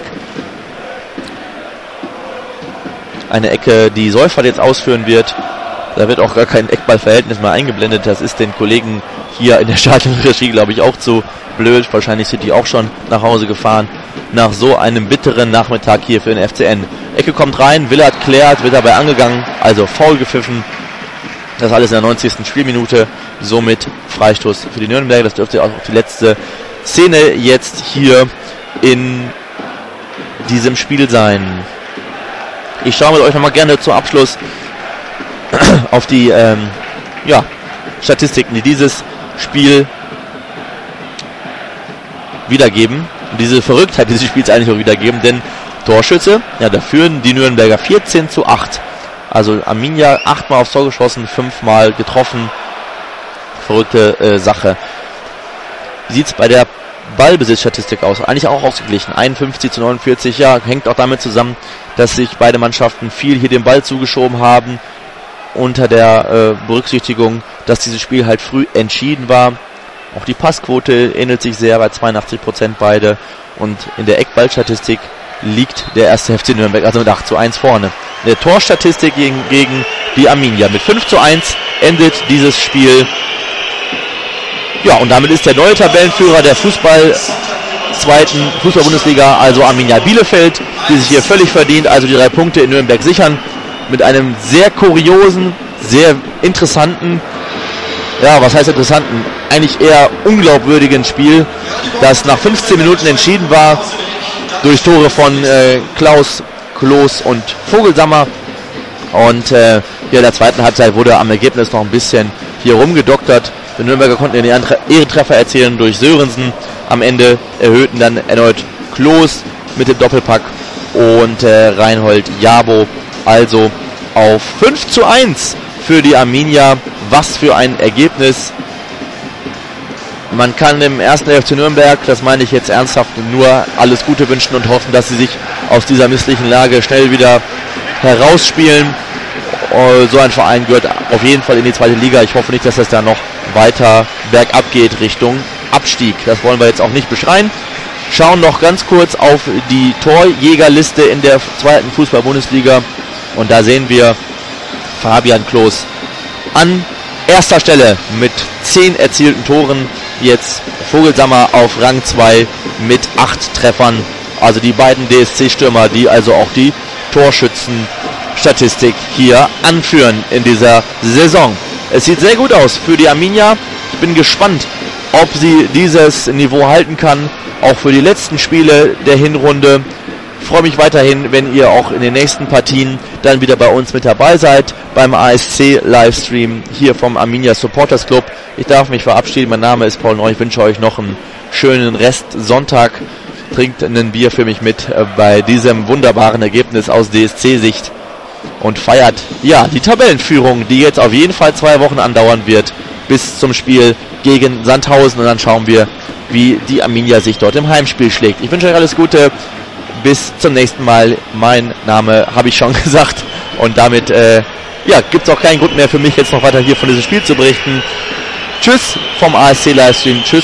Eine Ecke, die Seufert jetzt ausführen wird. Da wird auch gar kein Eckballverhältnis mehr eingeblendet. Das ist den Kollegen hier in der Stadionregie, glaube ich, auch zu blöd. Wahrscheinlich sind die auch schon nach Hause gefahren. Nach so einem bitteren Nachmittag hier für den F C N. Ecke kommt rein, Willard klärt, wird dabei angegangen, also faul gepfiffen. Das alles in der neunzigsten Spielminute. Somit Freistoß für die Nürnberger. Das dürfte auch die letzte Szene jetzt hier in diesem Spiel sein. Ich schaue mit euch nochmal gerne zum Abschluss auf die ähm, ja, Statistiken, die dieses Spiel wiedergeben. Und diese Verrücktheit dieses Spiels eigentlich auch wiedergeben, denn Torschütze, ja, da führen die Nürnberger vierzehn zu acht. Also Arminia achtmal aufs Tor geschossen, fünfmal getroffen. Verrückte äh, Sache. Wie sieht es bei der Ballbesitzstatistik aus? Eigentlich auch ausgeglichen. einundfünfzig zu neunundvierzig, ja, hängt auch damit zusammen, dass sich beide Mannschaften viel hier den Ball zugeschoben haben, unter der äh, Berücksichtigung, dass dieses Spiel halt früh entschieden war. Auch die Passquote ähnelt sich sehr bei zweiundachtzig Prozent beide. Und in der Eckballstatistik liegt der erste F C Nürnberg also mit acht zu eins vorne. In der Torstatistik gegen, gegen die Arminia mit fünf zu eins endet dieses Spiel. Ja, und damit ist der neue Tabellenführer der Fußball zweiten Fußball-Bundesliga, also Arminia Bielefeld, die sich hier völlig verdient, also die drei Punkte in Nürnberg sichern, mit einem sehr kuriosen, sehr interessanten, ja, was heißt interessanten, eigentlich eher unglaubwürdigen Spiel, das nach fünfzehn Minuten entschieden war, durch Tore von äh, Klaus, Klos und Vogelsammer. Und äh, hier in der zweiten Halbzeit wurde am Ergebnis noch ein bisschen hier rumgedoktert. Die Nürnberger konnten den Ehrentreffer erzielen durch Sörensen. Am Ende erhöhten dann erneut Klos mit dem Doppelpack und äh, Reinhold Jabo. Also auf fünf zu eins für die Arminia. Was für ein Ergebnis. Man kann dem ersten F C Nürnberg, das meine ich jetzt ernsthaft, nur alles Gute wünschen und hoffen, dass sie sich aus dieser misslichen Lage schnell wieder herausspielen. So ein Verein gehört auf jeden Fall in die zweite Liga. Ich hoffe nicht, dass das da noch weiter bergab geht Richtung Abstieg. Das wollen wir jetzt auch nicht beschreien. Schauen noch ganz kurz auf die Torjägerliste in der zweiten Fußball-Bundesliga. Und da sehen wir Fabian Klos an erster Stelle mit zehn erzielten Toren. Jetzt Vogelsammer auf Rang zwei mit acht Treffern. Also die beiden D S C-Stürmer, die also auch die Torschützen Statistik hier anführen in dieser Saison. Es sieht sehr gut aus für die Arminia. Ich bin gespannt, ob sie dieses Niveau halten kann, auch für die letzten Spiele der Hinrunde. Ich freue mich weiterhin, wenn ihr auch in den nächsten Partien dann wieder bei uns mit dabei seid, beim A S C-Livestream hier vom Arminia Supporters Club. Ich darf mich verabschieden, mein Name ist Paul Neu, ich wünsche euch noch einen schönen Rest Sonntag. Trinkt ein Bier für mich mit äh, bei diesem wunderbaren Ergebnis aus D S C-Sicht und feiert, ja, die Tabellenführung, die jetzt auf jeden Fall zwei Wochen andauern wird, bis zum Spiel gegen Sandhausen, und dann schauen wir, wie die Arminia sich dort im Heimspiel schlägt. Ich wünsche euch alles Gute, bis zum nächsten Mal. Mein Name habe ich schon gesagt, und damit äh, ja, gibt es auch keinen Grund mehr für mich, jetzt noch weiter hier von diesem Spiel zu berichten. Tschüss vom A S C Livestream, tschüss